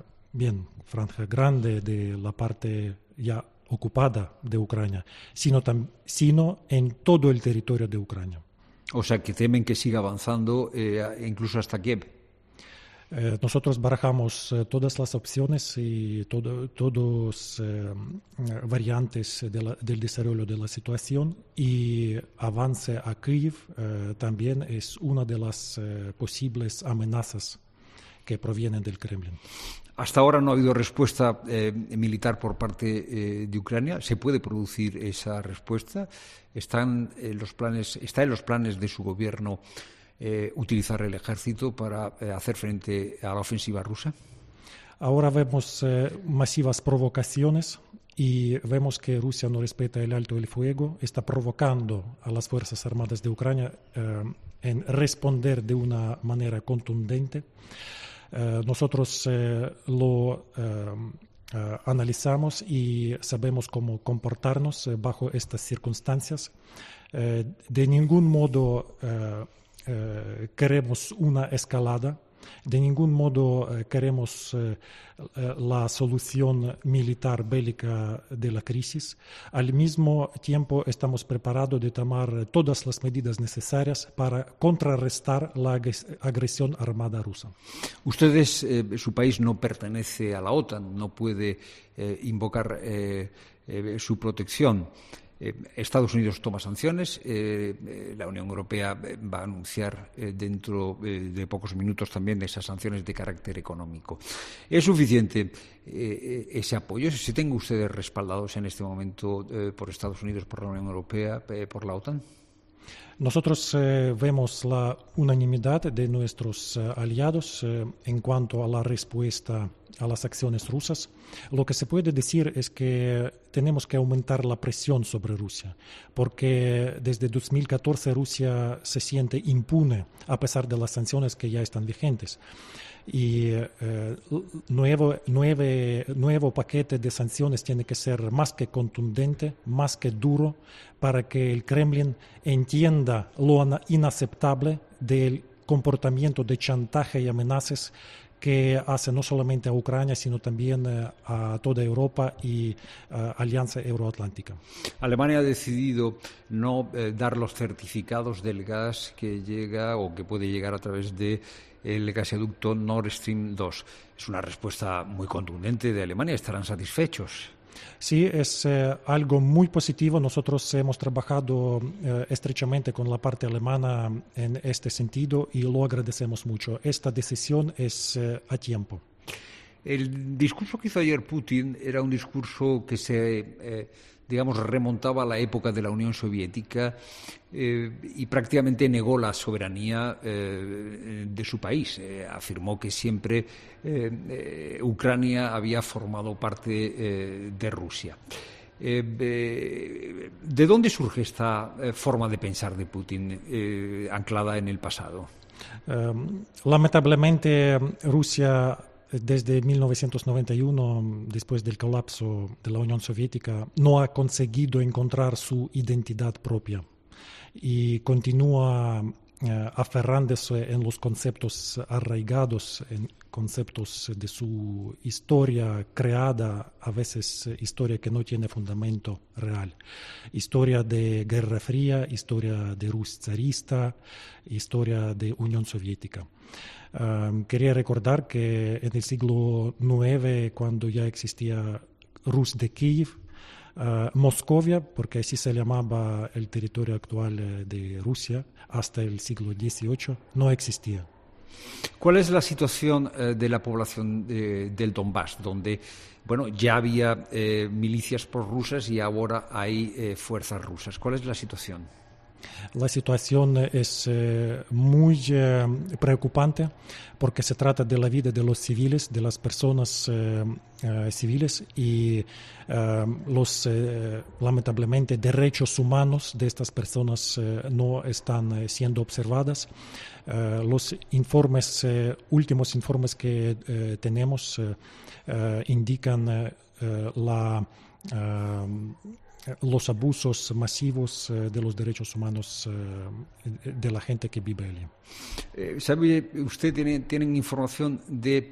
grande de la parte ya ocupada de Ucrania, sino en todo el territorio de Ucrania. O sea, que temen que siga avanzando incluso hasta Kiev. Nosotros barajamos todas las opciones y todos variantes del desarrollo de la situación, y avance a Kiev también es una de las posibles amenazas que provienen del Kremlin. Hasta ahora no ha habido respuesta militar por parte de Ucrania. ¿Se puede producir esa respuesta? ¿Está en los planes de su gobierno utilizar el ejército para hacer frente a la ofensiva rusa? Ahora vemos masivas provocaciones y vemos que Rusia no respeta el alto el fuego, está provocando a las Fuerzas Armadas de Ucrania en responder de una manera contundente. Nosotros lo analizamos y sabemos cómo comportarnos bajo estas circunstancias. De ningún modo queremos una escalada, De ningún modo queremos la solución militar bélica de la crisis. Al mismo tiempo estamos preparados de tomar todas las medidas necesarias para contrarrestar la agresión armada rusa. Ustedes, su país no pertenece a la OTAN, no puede invocar su protección. Estados Unidos toma sanciones, la Unión Europea va a anunciar dentro de pocos minutos también esas sanciones de carácter económico. ¿Es suficiente ese apoyo? ¿Se tienen ustedes respaldados en este momento por Estados Unidos, por la Unión Europea, por la OTAN? Nosotros vemos la unanimidad de nuestros aliados en cuanto a la respuesta a las acciones rusas. Lo que se puede decir es que tenemos que aumentar la presión sobre Rusia, porque desde 2014 Rusia se siente impune a pesar de las sanciones que ya están vigentes. Y nuevo paquete de sanciones tiene que ser más que contundente, más que duro, para que el Kremlin entienda lo inaceptable del comportamiento de chantaje y amenazas que hace no solamente a Ucrania, sino también a toda Europa y Alianza Euroatlántica. Alemania ha decidido no dar los certificados del gas que llega o que puede llegar a través de el gasoducto Nord Stream 2. Es una respuesta muy contundente de Alemania. ¿Estarán satisfechos? Sí, es algo muy positivo. Nosotros hemos trabajado estrechamente con la parte alemana en este sentido y lo agradecemos mucho. Esta decisión es a tiempo. El discurso que hizo ayer Putin era un discurso que se remontaba a la época de la Unión Soviética y prácticamente negó la soberanía de su país. Afirmó que siempre Ucrania había formado parte de Rusia. ¿De dónde surge esta forma de pensar de Putin anclada en el pasado? Lamentablemente, Rusia desde 1991, después del colapso de la Unión Soviética, no ha conseguido encontrar su identidad propia y continúa aferrándose en los conceptos arraigados, en conceptos de su historia creada, a veces historia que no tiene fundamento real. Historia de Guerra Fría, historia de Rusia zarista, historia de Unión Soviética. Quería recordar que en el siglo IX, cuando ya existía Rus de Kiev, Moscovia, porque así se llamaba el territorio actual de Rusia, hasta el siglo XVIII, no existía. ¿Cuál es la situación de la población del Donbass, donde ya había milicias prorrusas y ahora hay fuerzas rusas? ¿Cuál es la situación? La situación es muy preocupante porque se trata de la vida de los civiles, de las personas civiles y los lamentablemente derechos humanos de estas personas no están siendo observadas. Los últimos informes que tenemos indican los abusos masivos de los derechos humanos de la gente que vive allí. ¿Sabe usted, tienen información de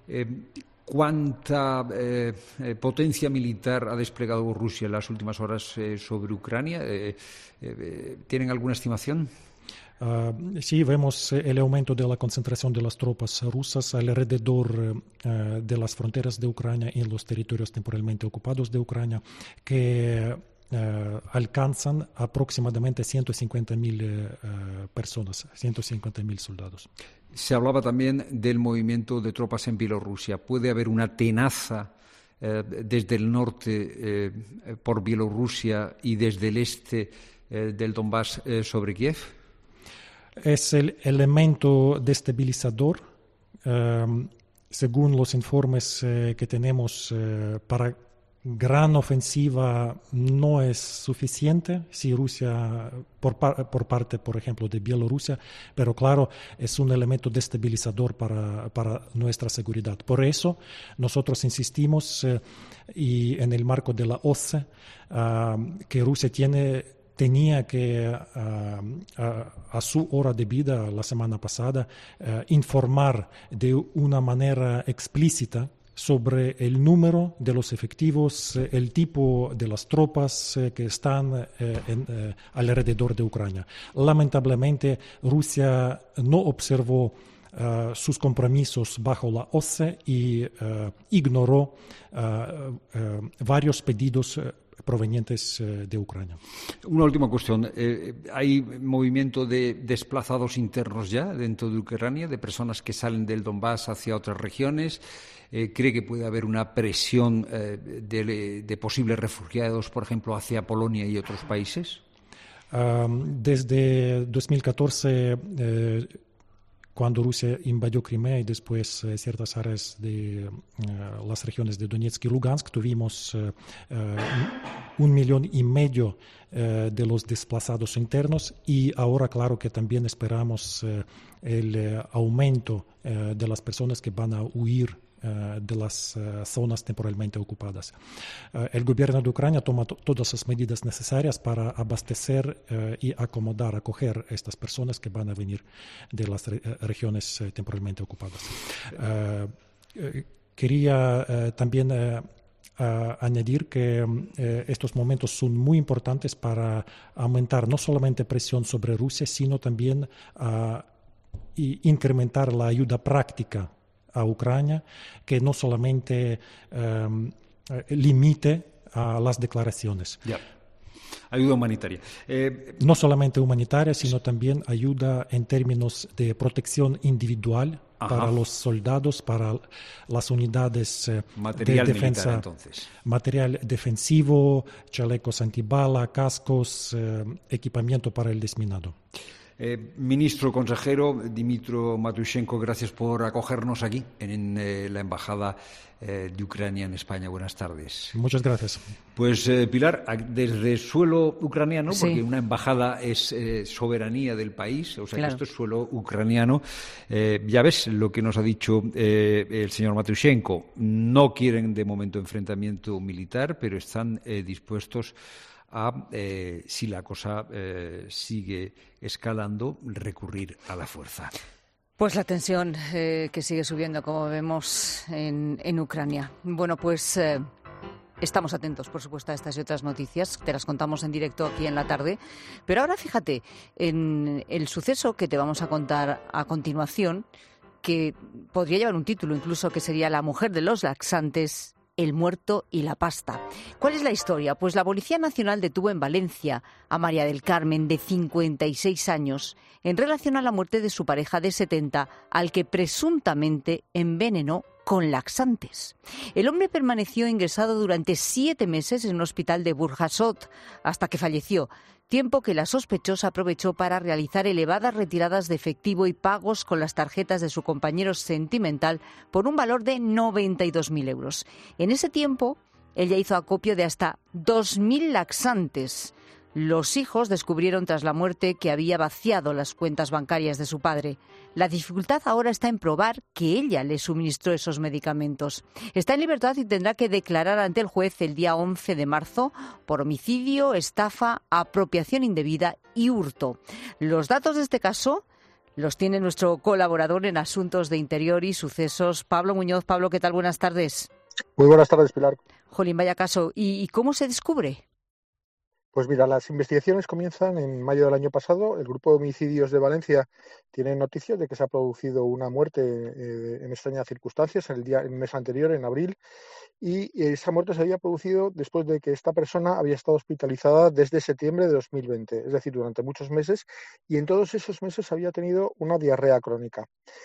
cuánta potencia militar ha desplegado Rusia en las últimas horas sobre Ucrania? ¿Tienen alguna estimación? Sí, vemos el aumento de la concentración de las tropas rusas alrededor de las fronteras de Ucrania y en los territorios temporalmente ocupados de Ucrania, que alcanzan aproximadamente 150.000 personas, 150.000 soldados. Se hablaba también del movimiento de tropas en Bielorrusia. ¿Puede haber una tenaza desde el norte por Bielorrusia y desde el este del Donbass sobre Kiev? Es el elemento destabilizador. Según los informes que tenemos, para gran ofensiva no es suficiente si Rusia, por parte, por ejemplo, de Bielorrusia, pero claro, es un elemento destabilizador para nuestra seguridad. Por eso nosotros insistimos, y en el marco de la OSCE, que Rusia tiene tenía que, a su hora de vida la semana pasada, informar de una manera explícita sobre el número de los efectivos, el tipo de las tropas que están alrededor de Ucrania. Lamentablemente, Rusia no observó sus compromisos bajo la OSCE y ignoró varios pedidos provenientes de Ucrania. Una última cuestión. ¿Hay movimiento de desplazados internos ya dentro de Ucrania, de personas que salen del Donbass hacia otras regiones? ¿Cree que puede haber una presión de posibles refugiados, por ejemplo, hacia Polonia y otros países? Desde 2014, cuando Rusia invadió Crimea y después ciertas áreas de las regiones de Donetsk y Lugansk, tuvimos 1,5 millones de los desplazados internos y ahora claro que también esperamos el aumento de las personas que van a huir de las zonas temporalmente ocupadas. El gobierno de Ucrania toma todas las medidas necesarias para abastecer y acoger a estas personas que van a venir de las regiones temporalmente ocupadas. Quería también añadir que estos momentos son muy importantes para aumentar no solamente presión sobre Rusia, sino también incrementar la ayuda práctica a Ucrania, que no solamente limite a las declaraciones. Yeah. Ayuda humanitaria. No solamente humanitaria, sino también ayuda en términos de protección individual para los soldados, para las unidades de defensa, militar, entonces. Material defensivo, chalecos antibala, cascos, equipamiento para el desminado. Ministro consejero Dmytro Matushenko, gracias por acogernos aquí en la Embajada de Ucrania en España. Buenas tardes. Muchas gracias. Pues Pilar, desde suelo ucraniano, sí, porque una embajada es soberanía del país, o sea claro, que esto es suelo ucraniano. Ya ves lo que nos ha dicho el señor Matushenko. No quieren de momento enfrentamiento militar, pero están dispuestos a, si la cosa sigue escalando, recurrir a la fuerza. Pues la tensión que sigue subiendo, como vemos en Ucrania. Bueno, pues estamos atentos, por supuesto, a estas y otras noticias. Te las contamos en directo aquí en la tarde. Pero ahora fíjate en el suceso que te vamos a contar a continuación, que podría llevar un título incluso, que sería La mujer de los laxantes, el muerto y la pasta. ¿Cuál es la historia? Pues la Policía Nacional detuvo en Valencia a María del Carmen, de 56 años, en relación a la muerte de su pareja de 70, al que presuntamente envenenó con laxantes. El hombre permaneció ingresado durante 7 meses en un hospital de Burjasot hasta que falleció, tiempo que la sospechosa aprovechó para realizar elevadas retiradas de efectivo y pagos con las tarjetas de su compañero sentimental por un valor de 92.000 euros. En ese tiempo, ella hizo acopio de hasta 2.000 laxantes. Los hijos descubrieron tras la muerte que había vaciado las cuentas bancarias de su padre. La dificultad ahora está en probar que ella le suministró esos medicamentos. Está en libertad y tendrá que declarar ante el juez el día 11 de marzo por homicidio, estafa, apropiación indebida y hurto. Los datos de este caso los tiene nuestro colaborador en Asuntos de Interior y Sucesos, Pablo Muñoz. Pablo, ¿qué tal? Buenas tardes. Muy buenas tardes, Pilar. Jolín, vaya caso. ¿Y cómo se descubre? Pues mira, las investigaciones comienzan en mayo del año pasado. El Grupo de Homicidios de Valencia tiene noticias de que se ha producido una muerte en extrañas circunstancias el mes anterior, en abril, y esa muerte se había producido después de que esta persona había estado hospitalizada desde septiembre de 2020, es decir, durante muchos meses, y en todos esos meses había tenido una diarrea crónica.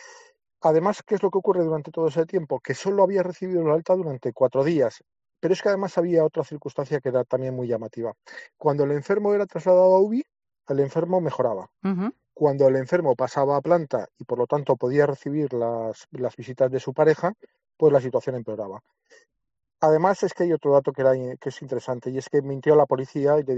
Además, ¿qué es lo que ocurre durante todo ese tiempo? Que solo había recibido la alta durante 4 días. Pero es que además había otra circunstancia que era también muy llamativa. Cuando el enfermo era trasladado a UBI, el enfermo mejoraba. Uh-huh. Cuando el enfermo pasaba a planta y por lo tanto podía recibir las visitas de su pareja, pues la situación empeoraba. Además es que hay otro dato que es interesante, y es que mintió a la policía y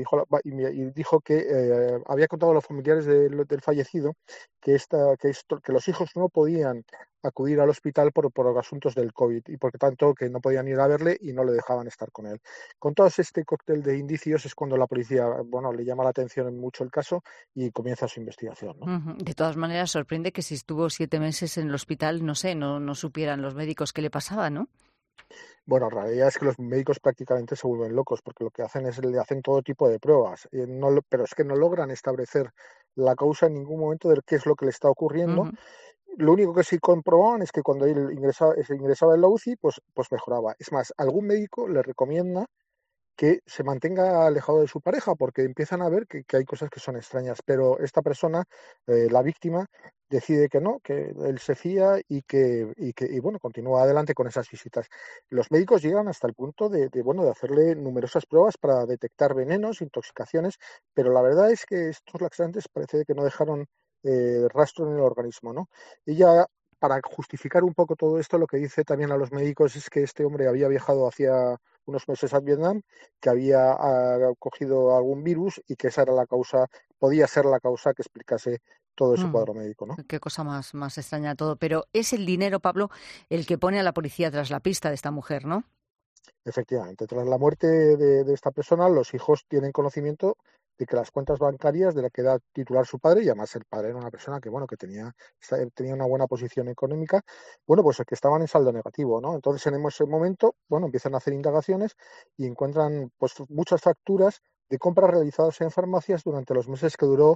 dijo que había contado a los familiares del fallecido que los hijos no podían acudir al hospital por asuntos del COVID y por tanto que no podían ir a verle y no le dejaban estar con él. Con todo este cóctel de indicios es cuando la policía, le llama la atención mucho el caso y comienza su investigación, ¿no? De todas maneras, sorprende que si estuvo 7 meses en el hospital, no supieran los médicos qué le pasaba, ¿no? Bueno, la realidad es que los médicos prácticamente se vuelven locos porque lo que hacen es le hacen todo tipo de pruebas, pero es que no logran establecer la causa en ningún momento de qué es lo que le está ocurriendo. Lo único que sí comprobaban es que cuando él ingresaba en la UCI, pues mejoraba. Es más, algún médico le recomienda que se mantenga alejado de su pareja porque empiezan a ver que hay cosas que son extrañas, pero esta persona, la víctima, decide que no, que él se fía y bueno, continúa adelante con esas visitas. Los médicos llegan hasta el punto de hacerle numerosas pruebas para detectar venenos, intoxicaciones, pero la verdad es que estos laxantes parece que no dejaron rastro en el organismo, ¿no? Ella, para justificar un poco todo esto, lo que dice también a los médicos es que este hombre había viajado hacia unos meses a Vietnam, que había cogido algún virus y que esa era la causa, podía ser la causa que explicase todo ese cuadro médico, ¿no? Qué cosa más extraña todo. Pero es el dinero, Pablo, el que pone a la policía tras la pista de esta mujer, ¿no? Efectivamente, tras la muerte de esta persona, los hijos tienen conocimiento de que las cuentas bancarias de la que era titular su padre, y además el padre era una persona que tenía una buena posición económica, pues que estaban en saldo negativo, ¿no? Entonces en ese momento, empiezan a hacer indagaciones y encuentran pues muchas facturas de compras realizadas en farmacias durante los meses que duró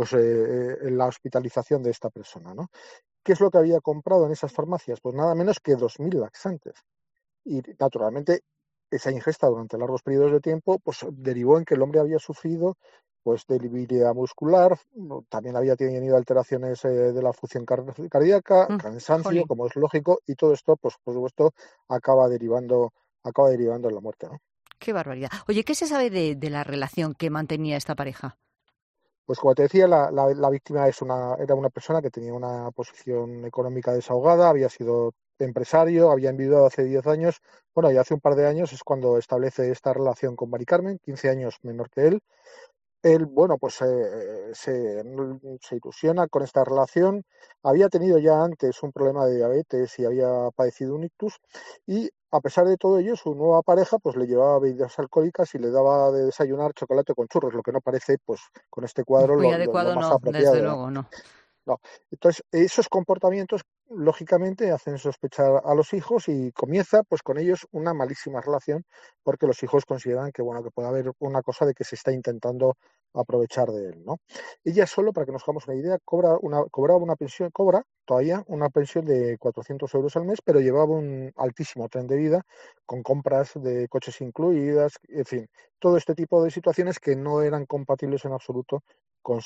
la hospitalización de esta persona, ¿no? ¿Qué es lo que había comprado en esas farmacias? Pues nada menos que 2.000 laxantes. Y naturalmente esa ingesta durante largos periodos de tiempo pues derivó en que el hombre había sufrido pues debilidad muscular, también había tenido alteraciones de la función cardíaca, cansancio, como es lógico, y todo esto pues por supuesto acaba derivando en la muerte, ¿no? Qué barbaridad. Oye, ¿qué se sabe de la relación que mantenía esta pareja? Pues como te decía, la víctima era una persona que tenía una posición económica desahogada, había sido empresario, había enviudado hace 10 años, y hace un par de años es cuando establece esta relación con Mari Carmen, 15 años menor que él. Él, se ilusiona con esta relación. Había tenido ya antes un problema de diabetes y había padecido un ictus. Y a pesar de todo ello, su nueva pareja pues le llevaba bebidas alcohólicas y le daba de desayunar chocolate con churros, lo que no parece, pues con este cuadro, muy lo adecuado, más no, apropiado. Desde luego, no. No. Entonces, esos comportamientos, lógicamente, hacen sospechar a los hijos y comienza, pues, con ellos una malísima relación, porque los hijos consideran que puede haber una cosa de que se está intentando aprovechar de él, ¿no? Ella solo, para que nos hagamos una idea, cobra todavía una pensión de 400 euros al mes, pero llevaba un altísimo tren de vida, con compras de coches incluidas, en fin, todo este tipo de situaciones que no eran compatibles en absoluto con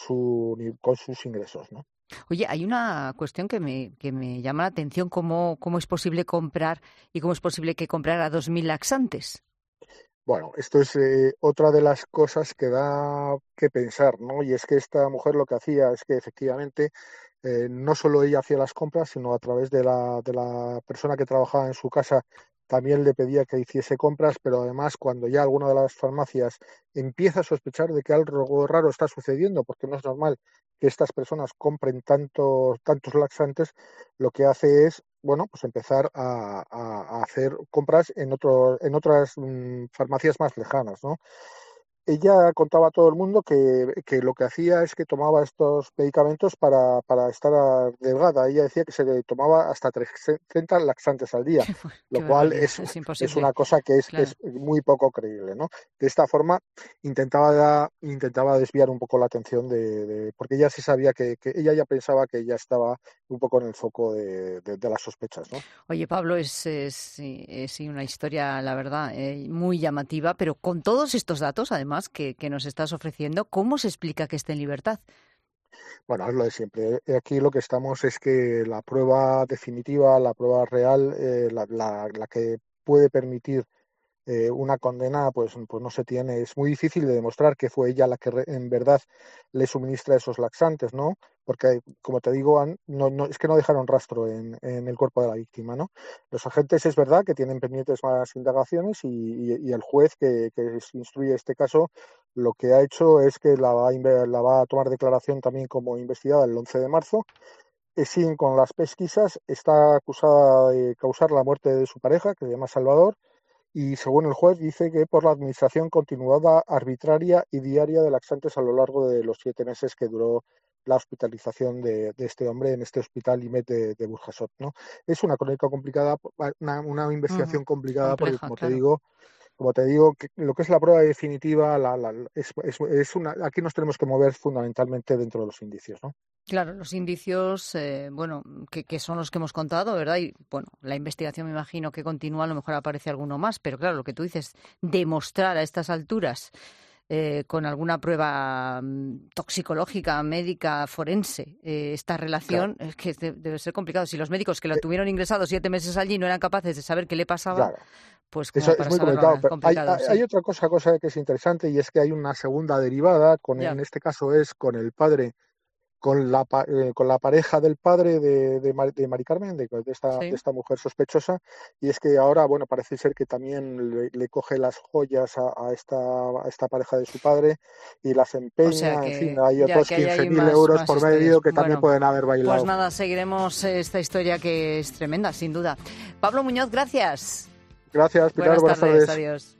sus ingresos, ¿no? Oye, hay una cuestión que me llama la atención, ¿cómo es posible comprar y cómo es posible que comprara 2.000 laxantes? Bueno, esto es otra de las cosas que da que pensar, ¿no? Y es que esta mujer lo que hacía es que efectivamente no solo ella hacía las compras, sino a través de la persona que trabajaba en su casa también le pedía que hiciese compras, pero además cuando ya alguna de las farmacias empieza a sospechar de que algo raro está sucediendo, porque no es normal que estas personas compren tantos laxantes, lo que hace es pues empezar a hacer compras en otras farmacias más lejanas, ¿no? Ella contaba a todo el mundo que lo que hacía es que tomaba estos medicamentos para estar delgada. Ella decía que se le tomaba hasta 30 laxantes al día, lo cual es una cosa que es muy poco creíble, ¿no? De esta forma intentaba desviar un poco la atención porque ella sí sabía que ella ya pensaba que ella estaba un poco en el foco de las sospechas, ¿no? Oye, Pablo, es una historia, la verdad, muy llamativa, pero con todos estos datos, además, que nos estás ofreciendo, ¿cómo se explica que esté en libertad? Bueno, es lo de siempre. Aquí lo que estamos es que la prueba definitiva, la prueba real, la que puede permitir una condena, pues no se tiene. Es muy difícil de demostrar que fue ella la que en verdad le suministra esos laxantes, ¿no? Porque, como te digo, es que no dejaron rastro en el cuerpo de la víctima, ¿no? Los agentes es verdad que tienen pendientes más indagaciones y el juez que instruye este caso lo que ha hecho es que la va a tomar declaración también como investigada el 11 de marzo siguen con las pesquisas. Está acusada de causar la muerte de su pareja, que se llama Salvador, y según el juez dice que por la administración continuada, arbitraria y diaria de laxantes a lo largo de los 7 meses que duró la hospitalización de este hombre en este hospital IMED de Burjasot, ¿no? Es una crónica complicada, una investigación complicada, compleja, porque como te digo, que lo que es la prueba definitiva aquí nos tenemos que mover fundamentalmente dentro de los indicios, ¿no? Claro, los indicios, que son los que hemos contado, ¿verdad? Y, bueno, la investigación me imagino que continúa, a lo mejor aparece alguno más, pero claro, lo que tú dices, demostrar a estas alturas con alguna prueba toxicológica, médica, forense, esta relación, claro, es que debe ser complicado. Si los médicos que lo tuvieron ingresado 7 meses allí no eran capaces de saber qué le pasaba, claro, pues como eso para es muy complicado. Hay otra cosa que es interesante, y es que hay una segunda derivada, en este caso es con el padre, con la pareja del padre de Mari Carmen, de esta mujer sospechosa, y es que ahora, bueno, parece ser que también le coge las joyas a esta pareja de su padre y las empeña, o sea que, en fin, hay otros 15.000 euros por medio que también pueden haber bailado. Pues nada, seguiremos esta historia que es tremenda, sin duda. Pablo Muñoz, gracias. Gracias, Pilar, buenas tardes. Adiós.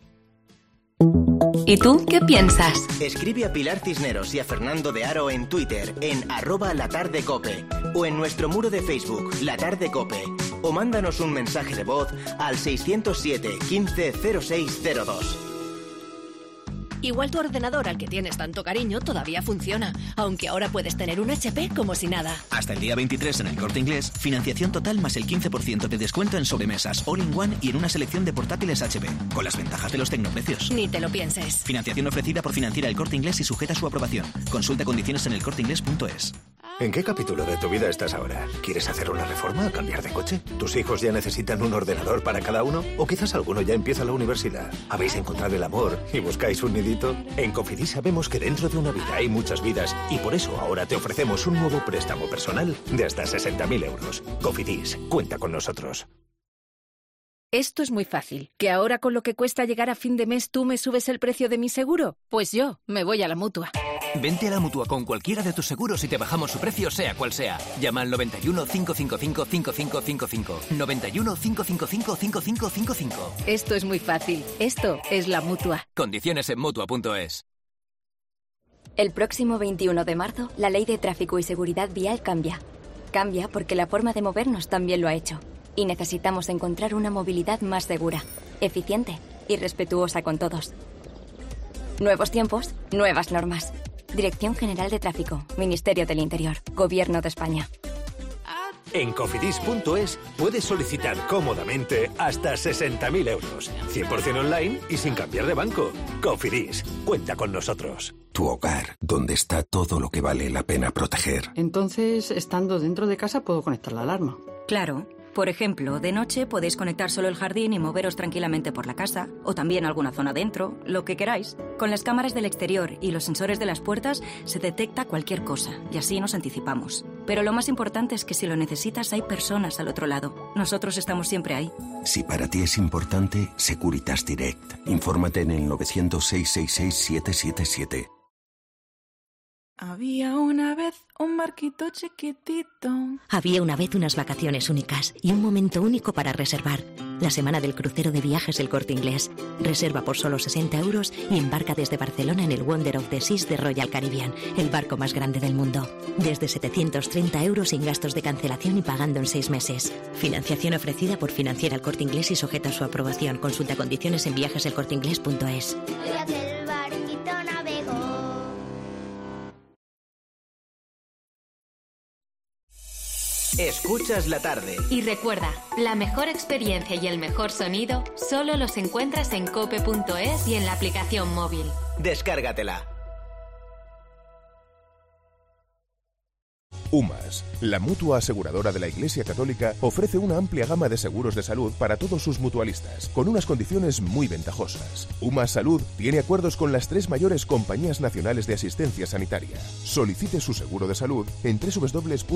¿Y tú qué piensas? Escribe a Pilar Cisneros y a Fernando de Aro en Twitter, en @latardecope, o en nuestro muro de Facebook, La Tarde Cope, o mándanos un mensaje de voz al 607 15 0602. Igual tu ordenador al que tienes tanto cariño todavía funciona, aunque ahora puedes tener un HP como si nada. Hasta el día 23 en El Corte Inglés, financiación total más el 15% de descuento en sobremesas All-in-One y en una selección de portátiles HP, con las ventajas de los tecnoprecios. Ni te lo pienses. Financiación ofrecida por Financiera El Corte Inglés y sujeta a su aprobación. Consulta condiciones en elcorteinglés.es. ¿En qué capítulo de tu vida estás ahora? ¿Quieres hacer una reforma o cambiar de coche? ¿Tus hijos ya necesitan un ordenador para cada uno? ¿O quizás alguno ya empieza la universidad? ¿Habéis encontrado el amor y buscáis un nidito? En Cofidis sabemos que dentro de una vida hay muchas vidas y por eso ahora te ofrecemos un nuevo préstamo personal de hasta 60.000 euros. Cofidis, cuenta con nosotros. Esto es muy fácil. ¿Que ahora con lo que cuesta llegar a fin de mes tú me subes el precio de mi seguro? Pues yo me voy a la Mutua. Vente a la Mutua con cualquiera de tus seguros y te bajamos su precio, sea cual sea. Llama al 91 555 5555. 91 555 5555. Esto es muy fácil. Esto es la Mutua. Condiciones en Mutua.es. El próximo 21 de marzo, la Ley de Tráfico y Seguridad Vial cambia. Cambia porque la forma de movernos también lo ha hecho. Y necesitamos encontrar una movilidad más segura, eficiente y respetuosa con todos. Nuevos tiempos, nuevas normas. Dirección General de Tráfico, Ministerio del Interior, Gobierno de España. En cofidis.es puedes solicitar cómodamente hasta 60.000 euros, 100% online y sin cambiar de banco. Cofidis, cuenta con nosotros. Tu hogar, donde está todo lo que vale la pena proteger. Entonces, estando dentro de casa, puedo conectar la alarma. Claro. Por ejemplo, de noche podéis conectar solo el jardín y moveros tranquilamente por la casa, o también alguna zona dentro, lo que queráis. Con las cámaras del exterior y los sensores de las puertas se detecta cualquier cosa, y así nos anticipamos. Pero lo más importante es que si lo necesitas hay personas al otro lado. Nosotros estamos siempre ahí. Si para ti es importante, Securitas Direct. Infórmate en el 900-666-777. Había una vez un barquito chiquitito. Había una vez unas vacaciones únicas y un momento único para reservar. La semana del crucero de viajes El Corte Inglés. Reserva por solo 60 euros y embarca desde Barcelona en el Wonder of the Seas de Royal Caribbean, el barco más grande del mundo. Desde 730 euros sin gastos de cancelación y pagando en 6 meses. Financiación ofrecida por Financiera El Corte Inglés y sujeta a su aprobación. Consulta condiciones en viajeselcorteinglés.es. Escuchas la tarde. Y recuerda, la mejor experiencia y el mejor sonido solo los encuentras en cope.es y en la aplicación móvil. Descárgatela. UMAS, la mutua aseguradora de la Iglesia Católica, ofrece una amplia gama de seguros de salud para todos sus mutualistas, con unas condiciones muy ventajosas. UMAS Salud tiene acuerdos con las 3 mayores compañías nacionales de asistencia sanitaria. Solicite su seguro de salud en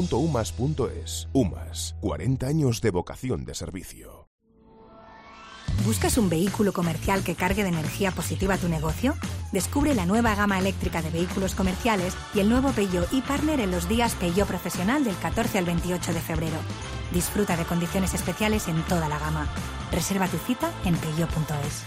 www.umas.es. UMAS, 40 años de vocación de servicio. ¿Buscas un vehículo comercial que cargue de energía positiva tu negocio? Descubre la nueva gama eléctrica de vehículos comerciales y el nuevo Peugeot ePartner en los días Peugeot Profesional del 14 al 28 de febrero. Disfruta de condiciones especiales en toda la gama. Reserva tu cita en peugeot.es.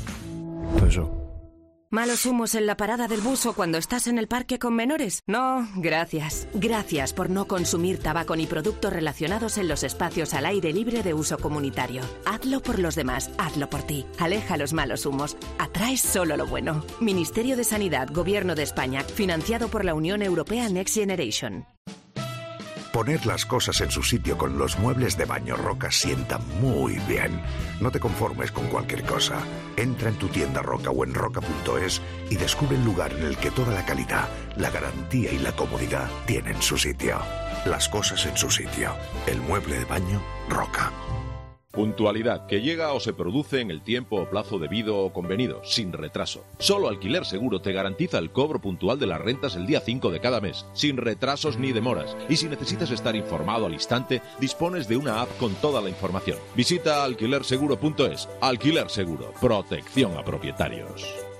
¿Malos humos en la parada del bus o cuando estás en el parque con menores? No, gracias. Gracias por no consumir tabaco ni productos relacionados en los espacios al aire libre de uso comunitario. Hazlo por los demás, hazlo por ti. Aleja los malos humos. Atrae solo lo bueno. Ministerio de Sanidad, Gobierno de España, financiado por la Unión Europea Next Generation. Poner las cosas en su sitio con los muebles de baño Roca sienta muy bien. No te conformes con cualquier cosa. Entra en tu tienda Roca o en roca.es y descubre el lugar en el que toda la calidad, la garantía y la comodidad tienen su sitio. Las cosas en su sitio. El mueble de baño Roca. Puntualidad que llega o se produce en el tiempo o plazo debido o convenido, sin retraso. Solo Alquiler Seguro te garantiza el cobro puntual de las rentas el día 5 de cada mes, sin retrasos ni demoras. Y si necesitas estar informado al instante, dispones de una app con toda la información. Visita alquilerseguro.es. Alquiler Seguro, protección a propietarios.